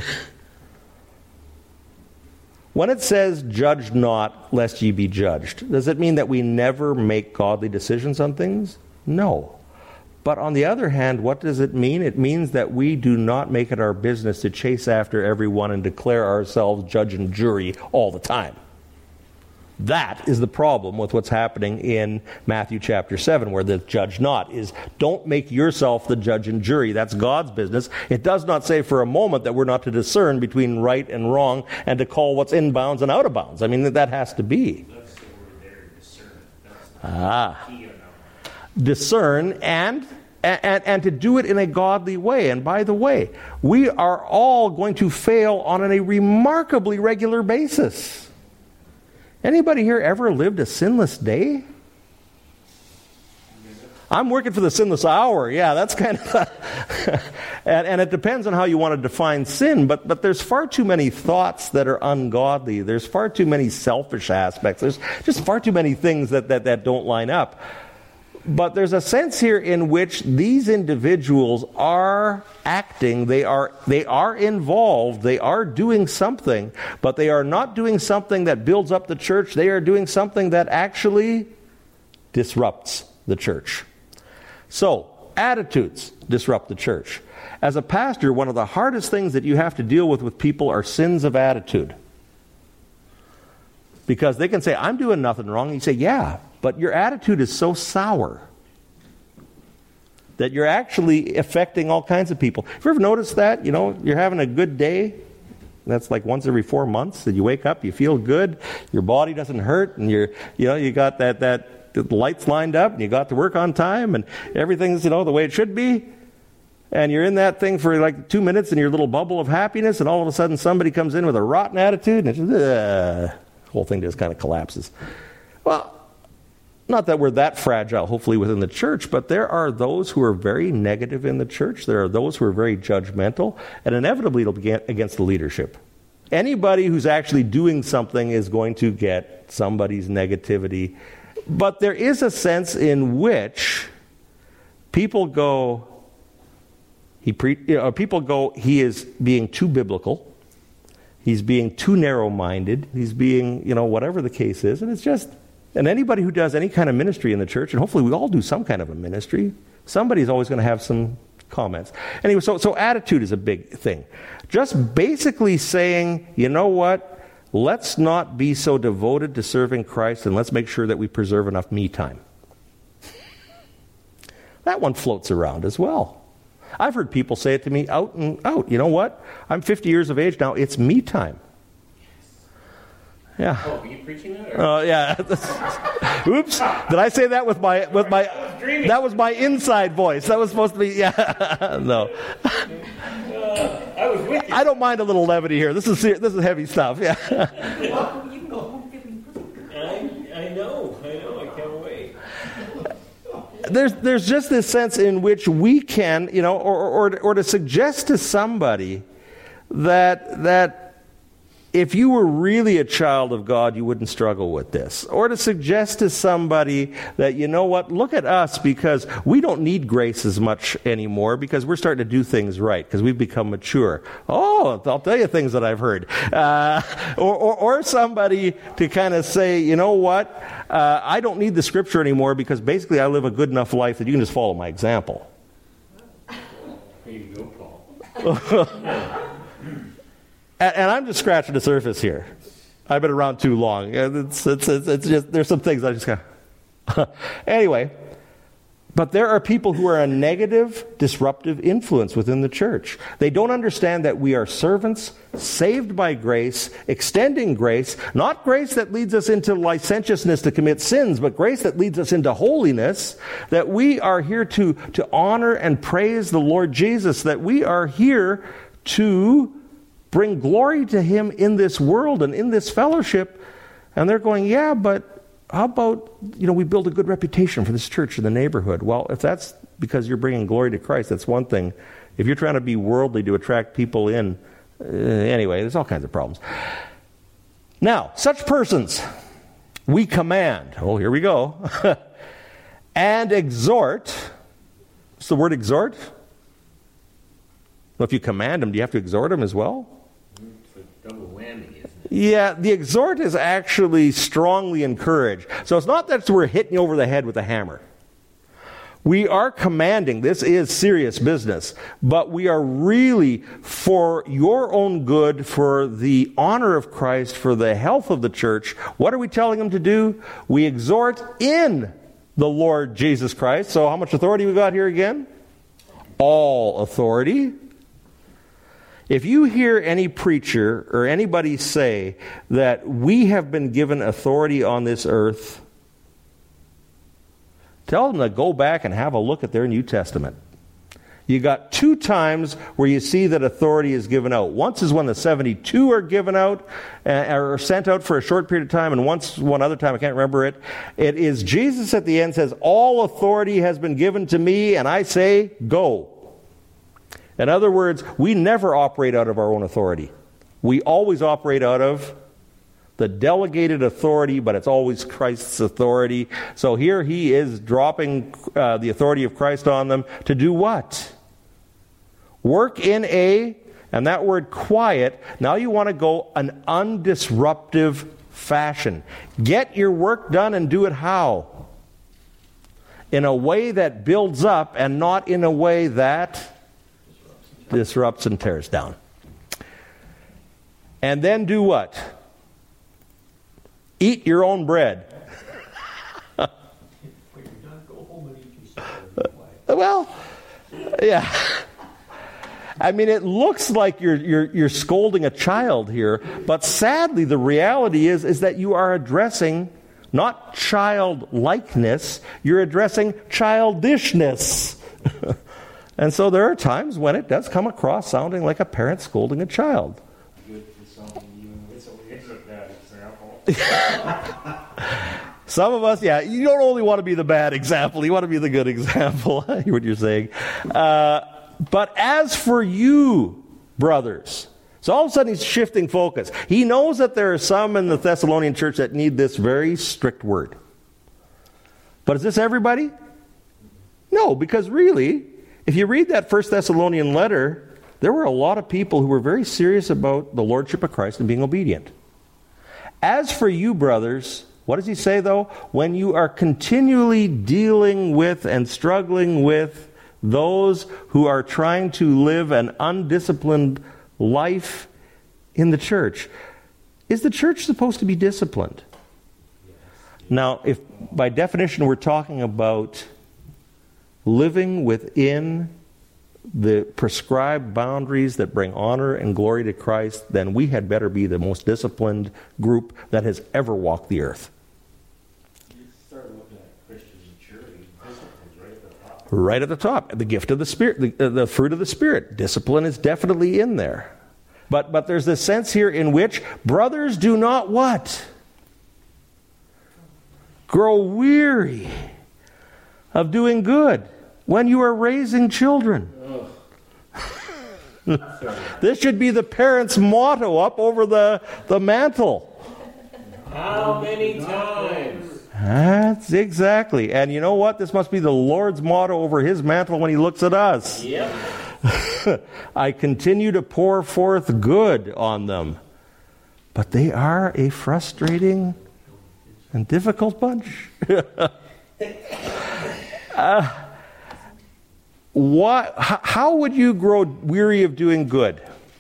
When it says, judge not, lest ye be judged, does it mean that we never make godly decisions on things? No. But on the other hand, what does it mean? It means that we do not make it our business to chase after everyone and declare ourselves judge and jury all the time. That is the problem with what's happening in Matthew chapter seven, where the judge not is, don't make yourself the judge and jury. That's God's business. It does not say for a moment that we're not to discern between right and wrong and to call what's in bounds and out of bounds. I mean, that has to be. That's the word there, discern. That's the Ah. key on that one. Discern and, and, and to do it in a godly way. And by the way, we are all going to fail on a remarkably regular basis. Anybody here ever lived a sinless day? I'm working for the sinless hour. Yeah, that's kind of... and, and it depends on how you want to define sin, but, but there's far too many thoughts that are ungodly. There's far too many selfish aspects. There's just far too many things that, that, that don't line up. But there's a sense here in which these individuals are acting, they are they are involved, they are doing something, but they are not doing something that builds up the church. They are doing something that actually disrupts the church. So, attitudes disrupt the church. As a pastor, one of the hardest things that you have to deal with with people are sins of attitude. Because they can say, I'm doing nothing wrong. And you say, yeah, but your attitude is so sour that you're actually affecting all kinds of people. Have you ever noticed that? You know, you're having a good day. That's like once every four months that you wake up, you feel good, your body doesn't hurt, and you're, you know, you got that, that, the lights lined up, and you got to work on time, and everything's, you know, the way it should be. And you're in that thing for like two minutes in your little bubble of happiness, and all of a sudden somebody comes in with a rotten attitude, and it's just, uh, the whole thing just kind of collapses. Well, not that we're that fragile, hopefully, within the church, but there are those who are very negative in the church. There are those who are very judgmental, and inevitably it'll be against the leadership. Anybody who's actually doing something is going to get somebody's negativity. But there is a sense in which people go, he pre, you know, people go, he is being too biblical. He's being too narrow-minded. He's being, you know, whatever the case is. And it's just, and anybody who does any kind of ministry in the church, and hopefully we all do some kind of a ministry, somebody's always going to have some comments. Anyway, so, so attitude is a big thing. Just basically saying, you know what, let's not be so devoted to serving Christ, and let's make sure that we preserve enough me time. That one floats around as well. I've heard people say it to me out and out. You know what? I'm fifty years of age now. It's me time. Yeah. Oh, are you preaching that? Oh, uh, yeah. Oops. Did I say that with my with my? That was my inside voice. That was supposed to be. Yeah. No. Uh, I was with you. I don't mind a little levity here. This is this is heavy stuff. Yeah. Well, you can go home feeling pretty. I, I know. I know. I can't wait. There's there's just this sense in which we can, you know, or or or to suggest to somebody that that if you were really a child of God, you wouldn't struggle with this. Or to suggest to somebody that, you know what, look at us because we don't need grace as much anymore because we're starting to do things right, because we've become mature. Oh, I'll tell you things that I've heard. Uh, or, or, or somebody to kind of say, you know what, uh, I don't need the scripture anymore because basically I live a good enough life that you can just follow my example. There you go, Paul. And, and I'm just scratching the surface here. I've been around too long. It's, it's, it's, it's just, there's some things I just kind of... Anyway, but there are people who are a negative, disruptive influence within the church. They don't understand that we are servants, saved by grace, extending grace, not grace that leads us into licentiousness to commit sins, but grace that leads us into holiness, that we are here to, to honor and praise the Lord Jesus, that we are here to bring glory to Him in this world and in this fellowship. And they're going, yeah, but how about, you know, we build a good reputation for this church in the neighborhood? Well, if that's because you're bringing glory to Christ, that's one thing. If you're trying to be worldly to attract people in, uh, anyway, there's all kinds of problems. Now, such persons, we command, oh, here we go, and exhort. What's the word exhort? Well, if you command them, do you have to exhort them as well? It's a double whammy, isn't it? Yeah, the exhort is actually strongly encouraged. So it's not that we're hitting you over the head with a hammer. We are commanding, this is serious business, but we are really for your own good, for the honor of Christ, for the health of the church. What are we telling them to do? We exhort in the Lord Jesus Christ. So how much authority we got here again? All authority. If you hear any preacher or anybody say that we have been given authority on this earth, tell them to go back and have a look at their New Testament. You got two times where you see that authority is given out. Once is when the seventy-two are given out, uh, or sent out for a short period of time, and once one other time, I can't remember it. It is Jesus at the end says, all authority has been given to me, and I say, go. In other words, we never operate out of our own authority. We always operate out of the delegated authority, but it's always Christ's authority. So here he is dropping uh, the authority of Christ on them to do what? Work in a, and that word quiet, now you want to go an undisruptive fashion. Get your work done and do it how? In a way that builds up and not in a way that disrupts and tears down. And then do what? Eat your own bread. When you're done, go home and eat yourself. Well, yeah. I mean, it looks like you're, you're, you're scolding a child here, but sadly the reality is, is that you are addressing not childlikeness, you're addressing childishness. And so there are times when it does come across sounding like a parent scolding a child. Good for some of you. It's a, it's a bad example. Some of us, yeah, you don't only want to be the bad example, you want to be the good example. I hear what you're saying. Uh, but as for you, brothers, so all of a sudden he's shifting focus. He knows that there are some in the Thessalonian church that need this very strict word. But is this everybody? No, because really, if you read that First Thessalonian letter, there were a lot of people who were very serious about the lordship of Christ and being obedient. As for you, brothers, what does he say, though? When you are continually dealing with and struggling with those who are trying to live an undisciplined life in the church. Is the church supposed to be disciplined? Now, if by definition we're talking about living within the prescribed boundaries that bring honor and glory to Christ, then we had better be the most disciplined group that has ever walked the earth. You start looking at Christian maturity, discipline's right at the top. Right at the top. The gift of the Spirit, the, the fruit of the Spirit. Discipline is definitely in there. But, but there's this sense here in which brothers do not what? Grow weary of doing good when you are raising children. This should be the parents' motto up over the, the mantle. How many times? That's exactly. And you know what? This must be the Lord's motto over his mantle when he looks at us. Yep. I continue to pour forth good on them. But they are a frustrating and difficult bunch. uh, what, how would you grow weary of doing good?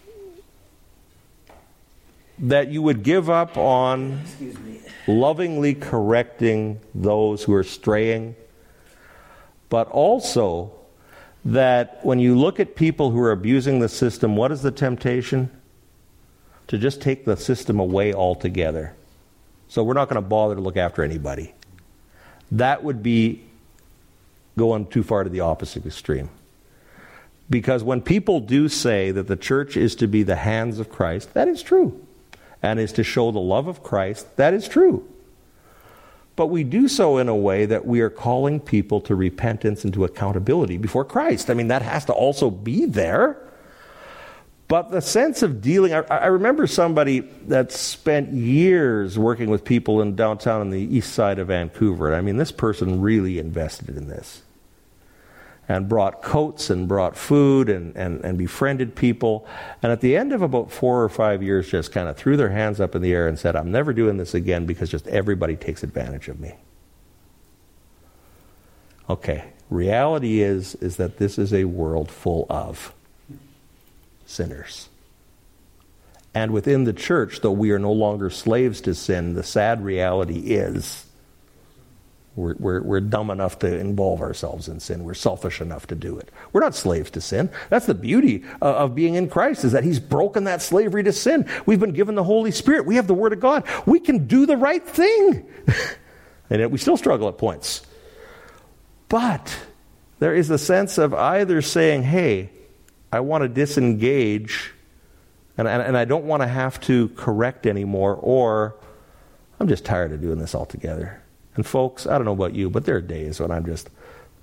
That you would give up on lovingly correcting those who are straying, but also that when you look at people who are abusing the system, what is the temptation? To just take the system away altogether. So we're not going to bother to look after anybody. That would be going too far to the opposite extreme. Because when people do say that the church is to be the hands of Christ, that is true. And is to show the love of Christ, that is true. But we do so in a way that we are calling people to repentance and to accountability before Christ. I mean, that has to also be there. But the sense of dealing, I, I remember somebody that spent years working with people in downtown on the east side of Vancouver. I mean, this person really invested in this. And brought coats and brought food and, and, and befriended people. And at the end of about four or five years, just kind of threw their hands up in the air and said, I'm never doing this again because just everybody takes advantage of me. Okay. Reality is, is that this is a world full of sinners. And within the church, though we are no longer slaves to sin, the sad reality is we're, we're, we're dumb enough to involve ourselves in sin. We're selfish enough to do it. We're not slaves to sin. That's the beauty uh, of being in Christ, is that he's broken that slavery to sin. We've been given the Holy Spirit. We have the Word of God. We can do the right thing. And yet we still struggle at points. But there is a sense of either saying, hey, I want to disengage, and, and, and I don't want to have to correct anymore, or I'm just tired of doing this altogether. And folks, I don't know about you, but there are days when I'm just...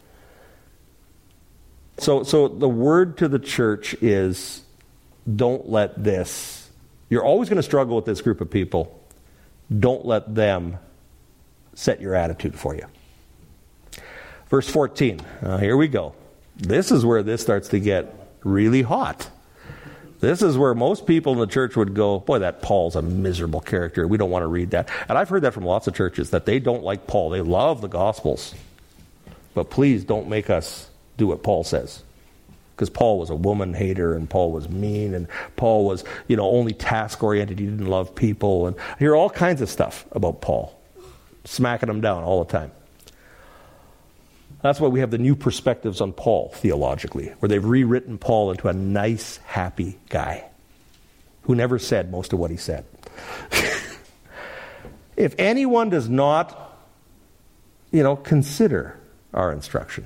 So, so the word to the church is, don't let this... You're always going to struggle with this group of people. Don't let them set your attitude for you. Verse fourteen. Uh, here we go. This is where this starts to get really hot. This is where most people in the church would go, boy, that Paul's a miserable character. We don't want to read that. And I've heard that from lots of churches, that they don't like Paul. They love the Gospels. But please don't make us do what Paul says. Because Paul was a woman hater, and Paul was mean, and Paul was, you know, only task-oriented. He didn't love people. And I hear all kinds of stuff about Paul, smacking him down all the time. That's why we have the new perspectives on Paul theologically, where they've rewritten Paul into a nice, happy guy who never said most of what he said. If anyone does not, you know, consider our instruction,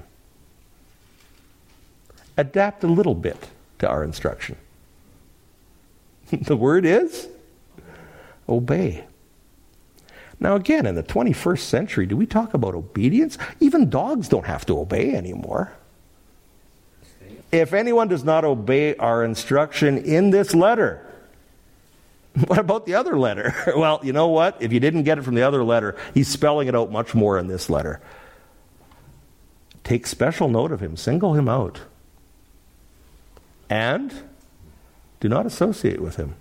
adapt a little bit to our instruction. The word is obey. Now again, in the twenty-first century, do we talk about obedience? Even dogs don't have to obey anymore. If anyone does not obey our instruction in this letter, what about the other letter? Well, you know what? If you didn't get it from the other letter, he's spelling it out much more in this letter. Take special note of him. Single him out. And do not associate with him.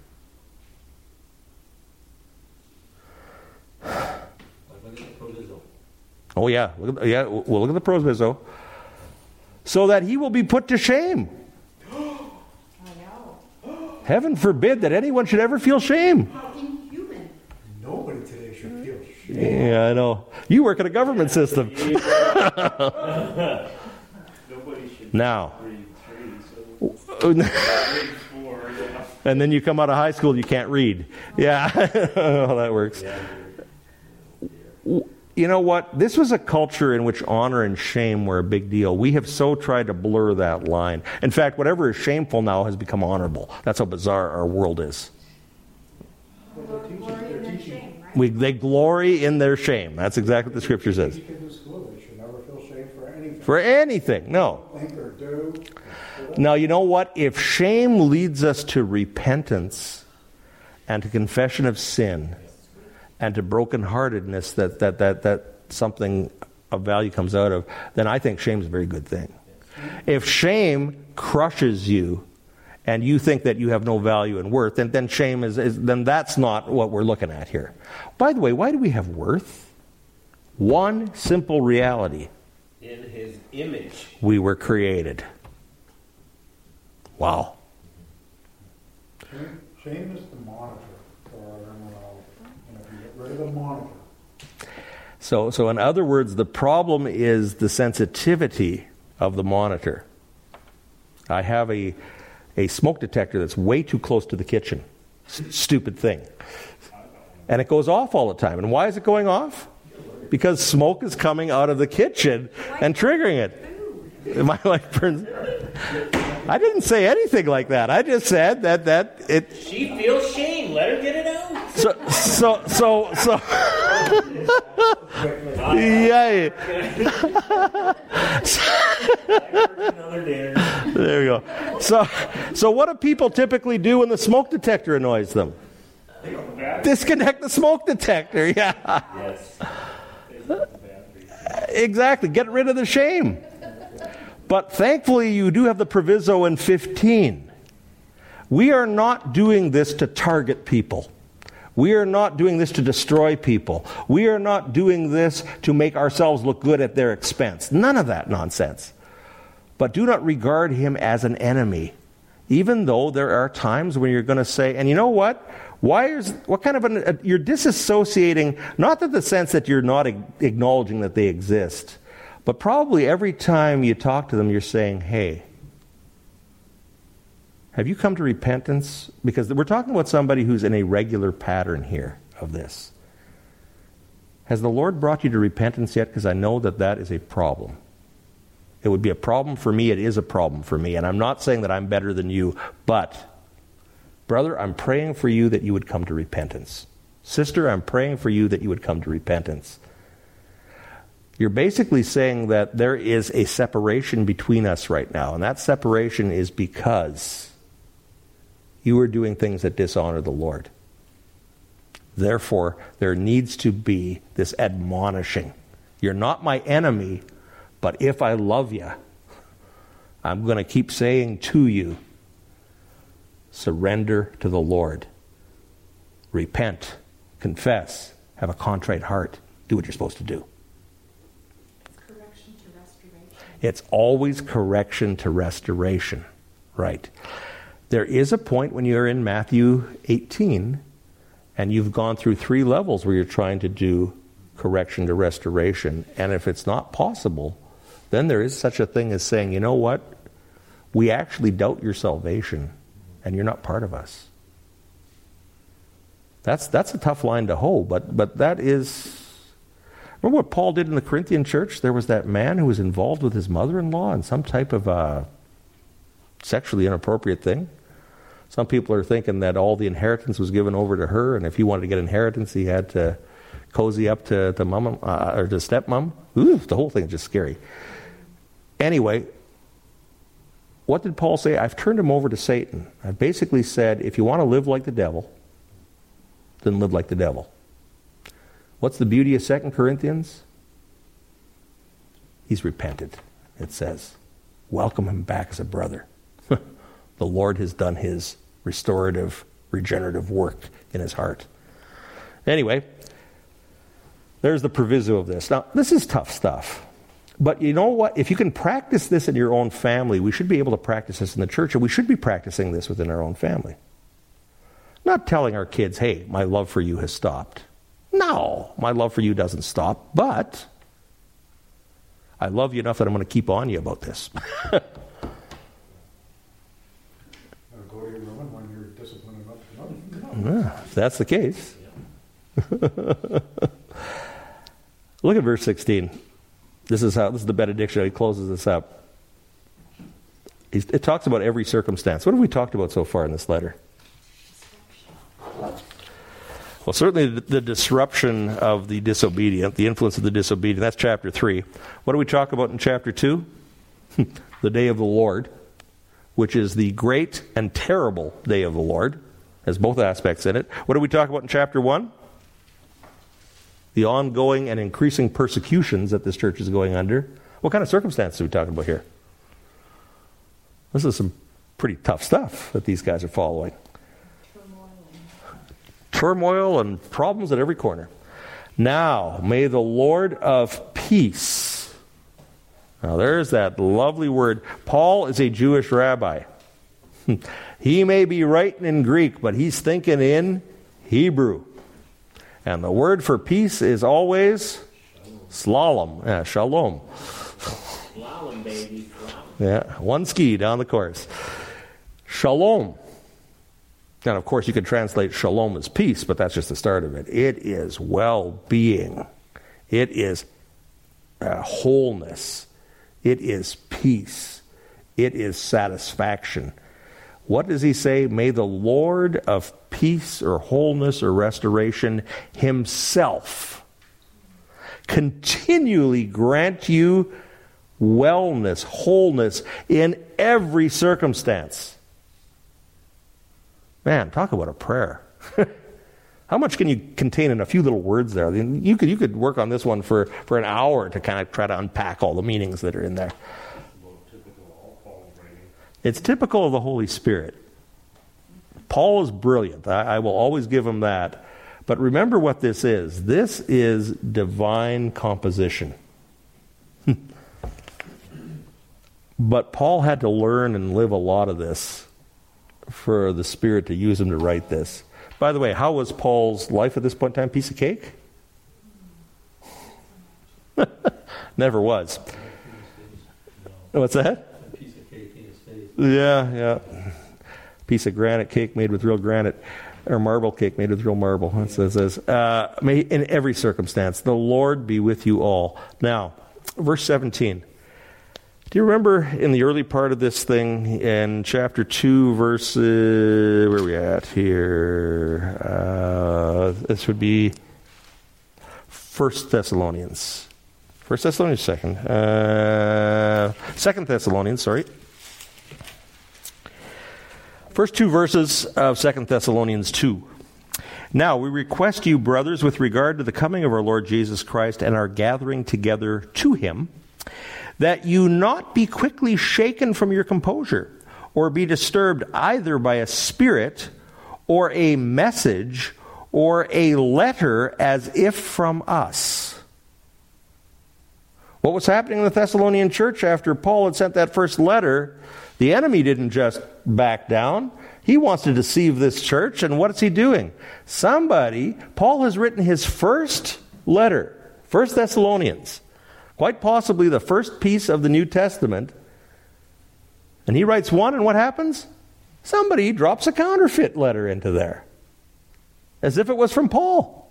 Oh yeah, look at, yeah. We'll look at the proviso. So that he will be put to shame. I know. Heaven forbid that anyone should ever feel shame. How inhuman. Nobody today should feel shame. Yeah, I know. You work in a government system. Nobody should Now. read three, so read four, yeah. And then you come out of high school, you can't read. Yeah, I don't know how that works. Yeah. You know what? This was a culture in which honor and shame were a big deal. We have so tried to blur that line. In fact, whatever is shameful now has become honorable. That's how bizarre our world is. Well, they're glory in their shame, right? We, they glory in their shame. That's exactly what the scripture says. Kids in school, they should never feel shame for anything. For anything, no. Think or do. Now, you know what? If shame leads us to repentance and to confession of sin and to brokenheartedness, that, that, that, that something of value comes out of, then I think shame is a very good thing. If shame crushes you and you think that you have no value and worth, then, then shame is, is, then that's not what we're looking at here. By the way, why do we have worth? One simple reality. In his image. We were created. Wow. Shame, shame is the monitor for our immorality. And if you get rid of the monitor, So, so in other words, the problem is the sensitivity of the monitor. I have a, a smoke detector that's way too close to the kitchen. S- stupid thing. And it goes off all the time. And why is it going off? Because smoke is coming out of the kitchen and triggering it. My life burns. I didn't say anything like that. I just said that that it. She feels shame. Let her get it out. So so so so. Yeah. Another dinner. There we go. So so what do people typically do when the smoke detector annoys them? Disconnect the smoke detector. Yeah. Yes. Exactly. Get rid of the shame. But thankfully, you do have the proviso in fifteen. We are not doing this to target people. We are not doing this to destroy people. We are not doing this to make ourselves look good at their expense. None of that nonsense. But do not regard him as an enemy, even though there are times when you're going to say, and you know what? Why is, what kind of an, you're disassociating, not in the sense that you're not acknowledging that they exist, but probably every time you talk to them, you're saying, hey, have you come to repentance? Because we're talking about somebody who's in a regular pattern here of this. Has the Lord brought you to repentance yet? Because I know that that is a problem. It would be a problem for me. It is a problem for me. And I'm not saying that I'm better than you, but, brother, I'm praying for you that you would come to repentance. Sister, I'm praying for you that you would come to repentance. You're basically saying that there is a separation between us right now, and that separation is because you are doing things that dishonor the Lord. Therefore, there needs to be this admonishing. You're not my enemy, but if I love you, I'm going to keep saying to you, surrender to the Lord. Repent, confess, have a contrite heart. Do what you're supposed to do. Correction to restoration. It's always correction to restoration. Right. There is a point when you're in Matthew eighteen and you've gone through three levels where you're trying to do correction to restoration. And if it's not possible, then there is such a thing as saying, you know what? We actually doubt your salvation and you're not part of us. That's that's a tough line to hold, but but that is... Remember what Paul did in the Corinthian church? There was that man who was involved with his mother-in-law in some type of uh, sexually inappropriate thing. Some people are thinking that all the inheritance was given over to her, and if he wanted to get inheritance, he had to cozy up to, to mom uh, or to stepmom. Ooh, the whole thing is just scary. Anyway, what did Paul say? I've turned him over to Satan. I've basically said, if you want to live like the devil, then live like the devil. What's the beauty of Second Corinthians? He's repented, it says. Welcome him back as a brother. The Lord has done his restorative, regenerative work in his heart. Anyway, there's the proviso of this. Now, this is tough stuff. But you know what? If you can practice this in your own family, we should be able to practice this in the church, and we should be practicing this within our own family. Not telling our kids, hey, my love for you has stopped. No, my love for you doesn't stop, but I love you enough that I'm going to keep on you about this. Uh, go to your room, and when you're disciplined enough to know. Yeah, if that's the case. Look at verse sixteen. This is how this is the benediction. He closes this up. He's, it talks about every circumstance. What have we talked about so far in this letter? Well, certainly the, the disruption of the disobedient, the influence of the disobedient, that's chapter three. What do we talk about in chapter two? The day of the Lord, which is the great and terrible day of the Lord, has both aspects in it. What do we talk about in chapter one? The ongoing and increasing persecutions that this church is going under. What kind of circumstances are we talking about here? This is some pretty tough stuff that these guys are following. Turmoil and problems at every corner. Now, may the Lord of peace. Now, there's that lovely word. Paul is a Jewish rabbi. He may be writing in Greek, but he's thinking in Hebrew. And the word for peace is always slalom. Yeah, shalom. Slalom, baby. Slalom. Yeah, one ski down the course. Shalom. And of course, you could translate shalom as peace, but that's just the start of it. It is well-being. It is uh, wholeness. It is peace. It is satisfaction. What does he say? May the Lord of peace or wholeness or restoration himself continually grant you wellness, wholeness in every circumstance. Man, talk about a prayer. How much can you contain in a few little words there? I mean, you could you could work on this one for, for an hour to kind of try to unpack all the meanings that are in there. It's typical of the Holy Spirit. Paul is brilliant. I, I will always give him that. But remember what this is. This is divine composition. But Paul had to learn and live a lot of this for the Spirit to use him to write this. By the way, how was Paul's life at this point in time? Piece of cake? Never was. What's that? A piece of cake in his face. Yeah, yeah. Piece of granite cake made with real granite, or marble cake made with real marble. That's what it says. Uh, may in every circumstance, the Lord be with you all. Now, verse seventeen. Do you remember in the early part of this thing, in chapter two, verse, uh, where are we at here? Uh, this would be First Thessalonians. First Thessalonians, second. Uh, second Thessalonians, sorry. First two verses of Second Thessalonians two. Now, we request you, brothers, with regard to the coming of our Lord Jesus Christ and our gathering together to him, that you not be quickly shaken from your composure, or be disturbed either by a spirit, or a message, or a letter as if from us. What was happening in the Thessalonian church after Paul had sent that first letter? The enemy didn't just back down. He wants to deceive this church, and what is he doing? Somebody, Paul has written his first letter, First Thessalonians, quite possibly the first piece of the New Testament. And he writes one, and what happens? Somebody drops a counterfeit letter into there, as if it was from Paul.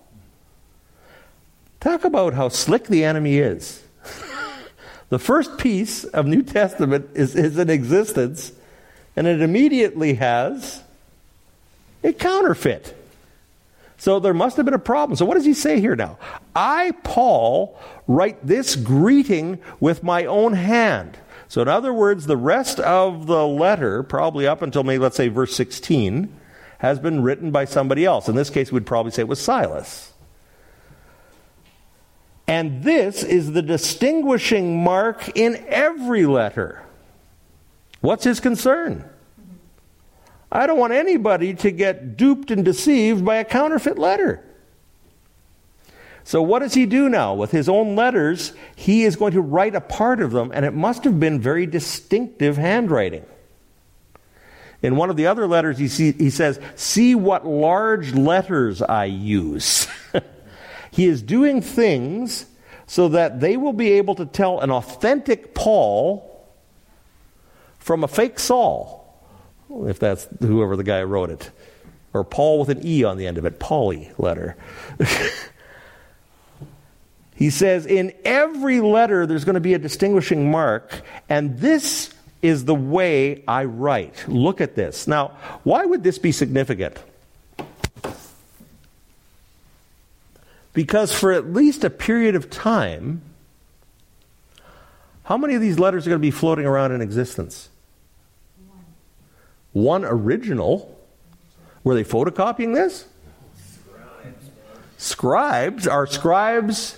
Talk about how slick the enemy is. The first piece of New Testament is, is in existence, and it immediately has a counterfeit. So there must have been a problem. So what does he say here now? I, Paul, write this greeting with my own hand. So in other words, the rest of the letter, probably up until maybe, let's say, verse sixteen, has been written by somebody else. In this case, we'd probably say it was Silas. And this is the distinguishing mark in every letter. What's his concern? I don't want anybody to get duped and deceived by a counterfeit letter. So what does he do now? With his own letters, he is going to write a part of them, and it must have been very distinctive handwriting. In one of the other letters, he, see, he says, see what large letters I use. He is doing things so that they will be able to tell an authentic Paul from a fake Saul, if that's whoever the guy who wrote it. Or Paul with an E on the end of it, Pauly letter. He says, in every letter there's going to be a distinguishing mark, and this is the way I write. Look at this. Now, why would this be significant? Because for at least a period of time, how many of these letters are going to be floating around in existence? One, One original. Were they photocopying this? Scribes. Scribes? Are scribes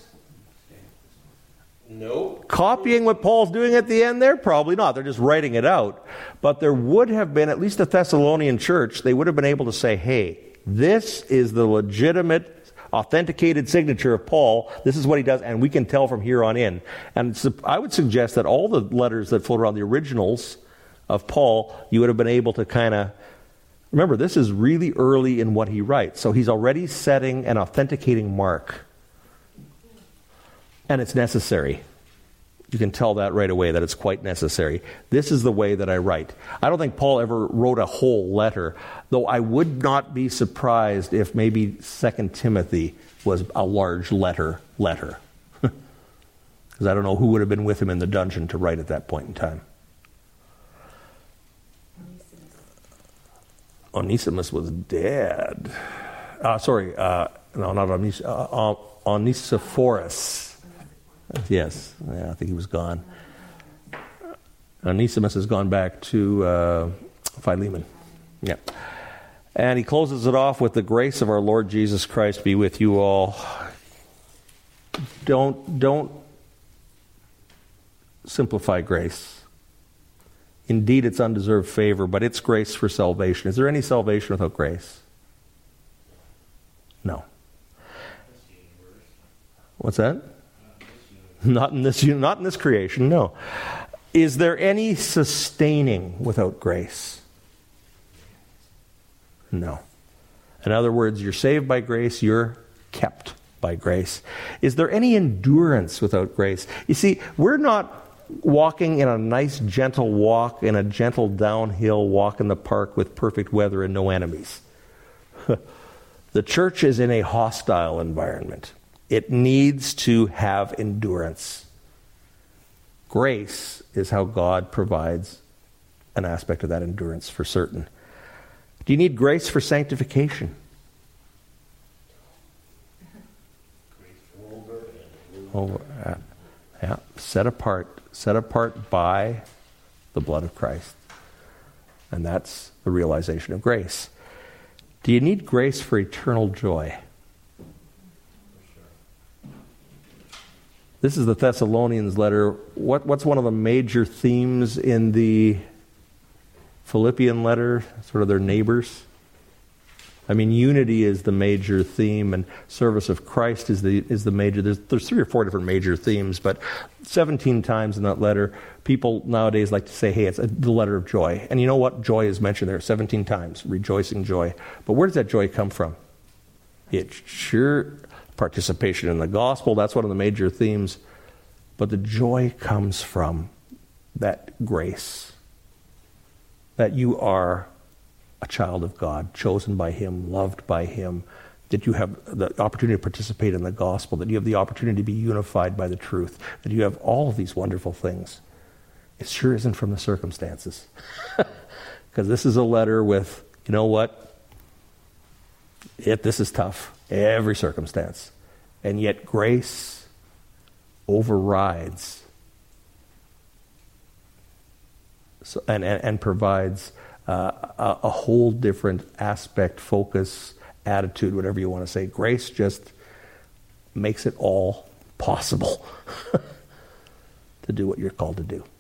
Nope. copying what Paul's doing at the end there? Probably not. They're just writing it out. But there would have been, at least the Thessalonian church, they would have been able to say, hey, this is the legitimate authenticated signature of Paul. This is what he does, and we can tell from here on in. And so I would suggest that all the letters that float around, the originals of Paul, you would have been able to kind of... Remember, this is really early in what he writes, so he's already setting an authenticating mark. And it's necessary. You can tell that right away, that it's quite necessary. This is the way that I write. I don't think Paul ever wrote a whole letter, though I would not be surprised if maybe Second Timothy was a large letter letter. Because I don't know who would have been with him in the dungeon to write at that point in time. Onesimus was dead. Uh, sorry, uh, no, not Onesimus. Uh, Onesiphorus. Yes, yeah, I think he was gone. Onesimus has gone back to uh, Philemon. Yeah. And he closes it off with the grace of our Lord Jesus Christ be with you all. Don't, don't simplify grace. Indeed, it's undeserved favor, but it's grace for salvation. Is there any salvation without grace? No. What's that? Not in this, not in this creation, no. Is there any sustaining without grace? No. In other words, you're saved by grace, you're kept by grace. Is there any endurance without grace? You see, we're not walking in a nice, gentle walk, in a gentle downhill walk in the park with perfect weather and no enemies. The church is in a hostile environment. It needs to have endurance. Grace is how God provides an aspect of that endurance for certain. Do you need grace for sanctification? Oh, uh, yeah, set apart, set apart by the blood of Christ. And that's the realization of grace. Do you need grace for eternal joy? This is the Thessalonians letter. What, what's one of the major themes in the Philippian letter? Sort of their neighbors. I mean, unity is the major theme, and service of Christ is the is the major. There's, there's three or four different major themes, but seventeen times in that letter, people nowadays like to say, hey, it's a, the letter of joy. And you know what? Joy is mentioned there seventeen times, rejoicing joy. But where does that joy come from? It sure, participation in the gospel, that's one of the major themes. But the joy comes from that grace, that you are a child of God, chosen by Him, loved by Him, that you have the opportunity to participate in the gospel, that you have the opportunity to be unified by the truth, that you have all of these wonderful things. It sure isn't from the circumstances. Because this is a letter with, you know what? It, this is tough. Every circumstance. And yet grace overrides so, and, and, and provides Uh, a, a whole different aspect, focus, attitude, whatever you want to say. Grace just makes it all possible to do what you're called to do.